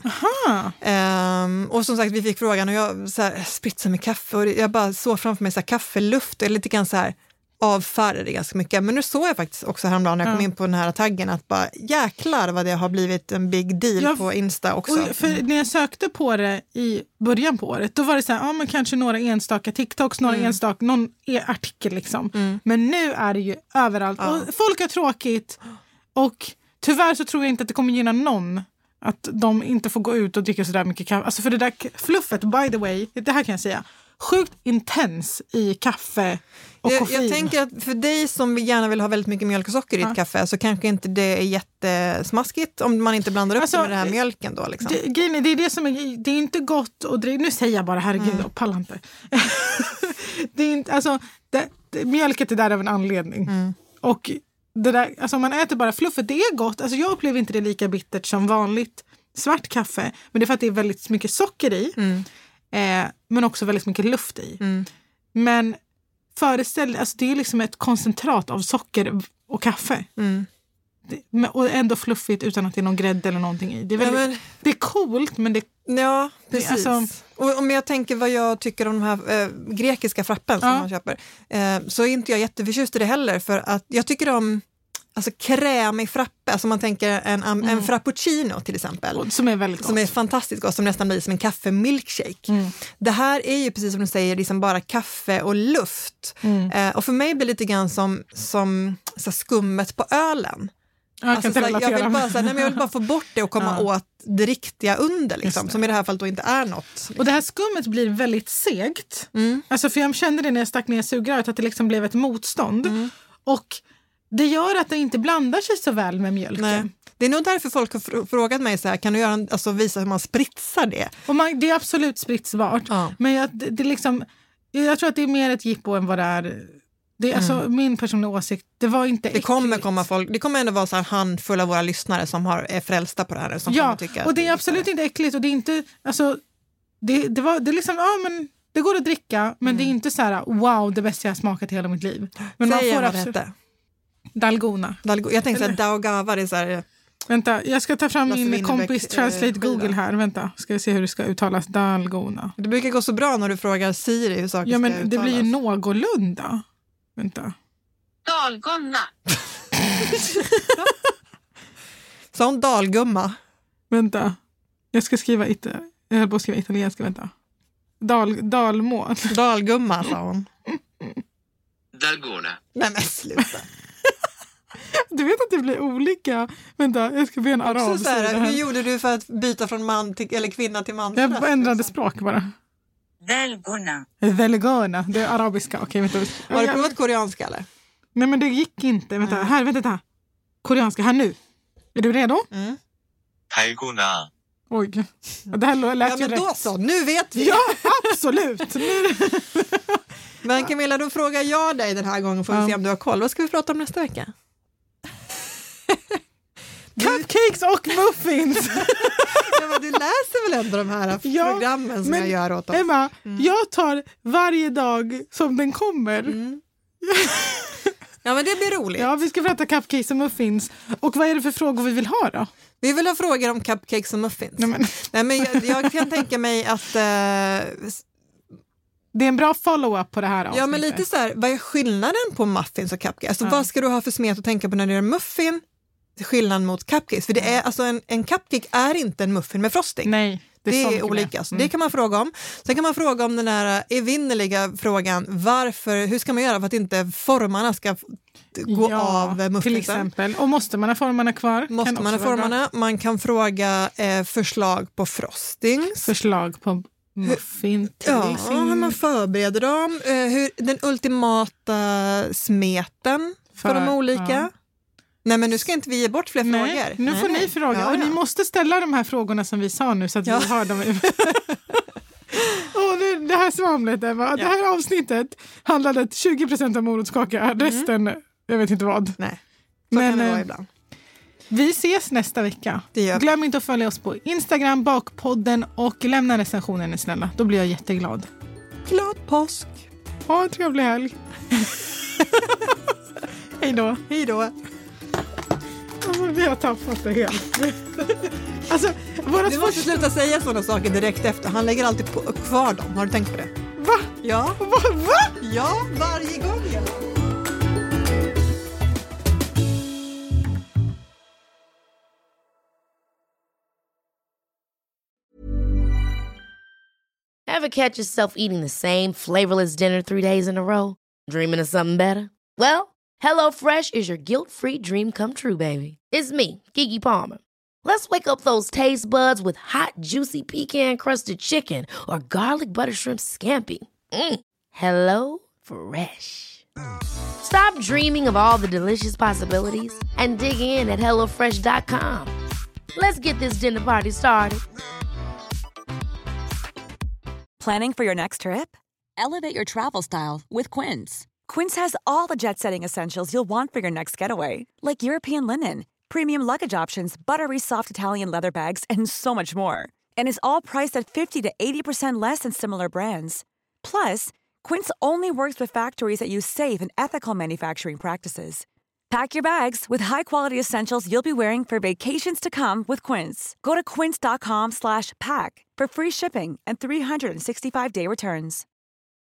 [SPEAKER 3] Och som sagt, vi fick frågan och jag så här, spritsade med kaffe. Och jag bara såg framför mig så här, kaffeluft och lite grann så här avfärdade ganska mycket. Men nu såg jag faktiskt också häromdagen när jag kom in på den här taggen att bara jäklar vad det har blivit en big deal på Insta också.
[SPEAKER 4] Och för när jag sökte på det i början på året, då var det så här, men kanske några enstaka TikToks, några enstaka, någon artikel liksom. Men nu är det ju överallt. Och folk har tråkigt och tyvärr så tror jag inte att det kommer gynna någon att de inte får gå ut och dricka sådär mycket kaffe. Alltså för det där fluffet, by the way, det här kan jag säga, sjukt intens i kaffe och koffein. Jag tänker att
[SPEAKER 3] för dig som gärna vill ha väldigt mycket mjölk och socker i ett kaffe så kanske inte det är jättesmaskigt om man inte blandar upp det med den här mjölken då. Liksom.
[SPEAKER 4] Det är det som det är inte gott och nu säger jag bara herregud och pallar inte. Det är inte, alltså mjölket är där av en anledning. Och det där, alltså om man äter bara fluffet, det är gott. Alltså jag upplever inte det lika bittert som vanligt svart kaffe, men det är för att det är väldigt mycket socker i. Men också väldigt mycket luft i. Men föreställ, alltså det är liksom ett koncentrat av socker och kaffe. Och ändå fluffigt utan att det är någon grädde eller någonting i. Det är, väldigt, det är coolt, men det...
[SPEAKER 3] Ja, precis. Det, alltså, och om jag tänker vad jag tycker om de här grekiska frappen som man köper, så är inte jag jätteförtjust i det heller. För att jag tycker om alltså krämig frappe, alltså man tänker en frappuccino till exempel.
[SPEAKER 4] Som är väldigt gott.
[SPEAKER 3] Som är fantastiskt gott, som nästan blir som en kaffemilkshake. Det här är ju precis som du säger, liksom bara kaffe och luft. Och för mig blir det lite grann som så skummet på ölen. Jag vill bara få bort det och komma åt det riktiga under, liksom, som i det här fallet då inte är något.
[SPEAKER 4] Och det här skummet blir väldigt segt. Alltså för jag kände det när jag stack ner sugröret att det liksom blev ett motstånd. Och det gör att det inte blandar sig så väl med mjölken. Nej.
[SPEAKER 3] Det är nog därför folk har frågat mig så här, kan du göra alltså visa hur man spritsar det?
[SPEAKER 4] Och det är absolut spritsbart. Men det liksom, jag tror att det är mer ett jippo än vad det är. Det är alltså min personliga åsikt. Det var inte
[SPEAKER 3] äckligt. Det kommer ändå vara så här handfull av våra lyssnare som är frälsta på det här. Som
[SPEAKER 4] och det är absolut inte äckligt. Och det är inte, alltså, det är liksom, men det går att dricka, men det är inte så här, wow, det bästa jag har smakat i hela mitt liv. Men
[SPEAKER 3] man får absolut...
[SPEAKER 4] Dalgona.
[SPEAKER 3] Jag tänkte att Daugava, det är så här...
[SPEAKER 4] Vänta, jag ska ta fram min kompis Translate Google här. Vänta, ska vi se hur det ska uttalas. Dalgona.
[SPEAKER 3] Det brukar gå så bra när du frågar Siri hur saker ska uttalas. Ja, men
[SPEAKER 4] det blir ju någorlunda. Vänta.
[SPEAKER 9] Dalgona.
[SPEAKER 3] Sa hon dalgumma?
[SPEAKER 4] Vänta. Jag höll på att skriva italienska, vänta. Dalmål.
[SPEAKER 3] Dalgumma, sa hon.
[SPEAKER 9] Dalgona.
[SPEAKER 3] Nej, men sluta.
[SPEAKER 4] Du vet att det blir olika. Vänta, jag ska be en arab.
[SPEAKER 3] Hur gjorde du för att byta från man eller kvinna till man?
[SPEAKER 4] Jag ändrade språk bara. Velgona. Det är arabiska. Okej, vänta.
[SPEAKER 3] Har du provat koreanska eller?
[SPEAKER 4] Nej, men det gick inte. Vänta, här. Koreanska, här nu. Är du redo?
[SPEAKER 9] Dalgona.
[SPEAKER 4] Oj. Det här lät ju
[SPEAKER 3] men då så, nu vet vi.
[SPEAKER 4] Ja, absolut.
[SPEAKER 3] Men Camilla, då frågar jag dig den här gången för att se om du har koll. Vad ska vi prata om nästa vecka?
[SPEAKER 4] Cupcakes och muffins.
[SPEAKER 3] Ja, men du läser väl ändå de här programmen som jag gör åt oss?
[SPEAKER 4] Emma, jag tar varje dag som den kommer.
[SPEAKER 3] Ja, men det blir roligt.
[SPEAKER 4] Ja, vi ska prata cupcakes och muffins. Och vad är det för frågor vi vill ha då?
[SPEAKER 3] Vi vill ha frågor om cupcakes och muffins. Nej, men jag kan tänka mig att...
[SPEAKER 4] det är en bra follow-up på det här avsnittet.
[SPEAKER 3] Ja, men lite så här, vad är skillnaden på muffins och cupcakes? Alltså, vad ska du ha för smet att tänka på när det är muffin? Skillnaden mot cupcakes. För det är, alltså en cupcake är inte en muffin med frosting.
[SPEAKER 4] Nej.
[SPEAKER 3] Det är olika. Så det kan man fråga om. Sen kan man fråga om den här evinnerliga frågan, hur ska man göra för att inte formarna ska gå av mufflisen?
[SPEAKER 4] Till exempel. Och måste man ha formarna kvar?
[SPEAKER 3] Måste man ha formarna? Man kan fråga förslag på frostings.
[SPEAKER 4] Förslag på muffin.
[SPEAKER 3] Hur man förbereder dem. Den ultimata smeten för de olika. Ja. Nej, men nu ska inte vi ge bort fler frågor.
[SPEAKER 4] Nu får ni fråga. Ja. Och ni måste ställa de här frågorna som vi sa nu så att vi hör dem. Det här svamlet, Eva. Det här avsnittet handlade 20% om morotskaka. Resten, jag vet inte vad.
[SPEAKER 3] Nej, så kan det vara ibland.
[SPEAKER 4] Vi ses nästa vecka. Glöm inte att följa oss på Instagram, Bakpodden, och lämna recensionen är snälla. Då blir jag jätteglad.
[SPEAKER 3] Glad påsk.
[SPEAKER 4] Ha en trevlig helg. Hej då.
[SPEAKER 3] Hej då.
[SPEAKER 4] Vi har tappat det helt. Alltså,
[SPEAKER 3] du måste sluta säga sådana saker direkt efter. Han lägger alltid kvar dem. Har du tänkt på det?
[SPEAKER 4] Va?
[SPEAKER 3] Ja.
[SPEAKER 4] Va?
[SPEAKER 3] Ja, varje gång.
[SPEAKER 1] Ever catch yourself eating the same flavorless dinner 3 days in a row? Dreaming of something better? Well, HelloFresh is your guilt-free dream come true, baby. It's me, Keke Palmer. Let's wake up those taste buds with hot, juicy pecan-crusted chicken or garlic butter shrimp scampi. Hello Fresh. Stop dreaming of all the delicious possibilities and dig in at HelloFresh.com. Let's get this dinner party started.
[SPEAKER 10] Planning for your next trip? Elevate your travel style with Quince. Quince has all the jet-setting essentials you'll want for your next getaway, like European linen, premium luggage options, buttery soft Italian leather bags, and so much more. And is all priced at 50 to 80% less than similar brands. Plus, Quince only works with factories that use safe and ethical manufacturing practices. Pack your bags with high-quality essentials you'll be wearing for vacations to come with Quince. Go to quince.com/pack for free shipping and 365-day returns.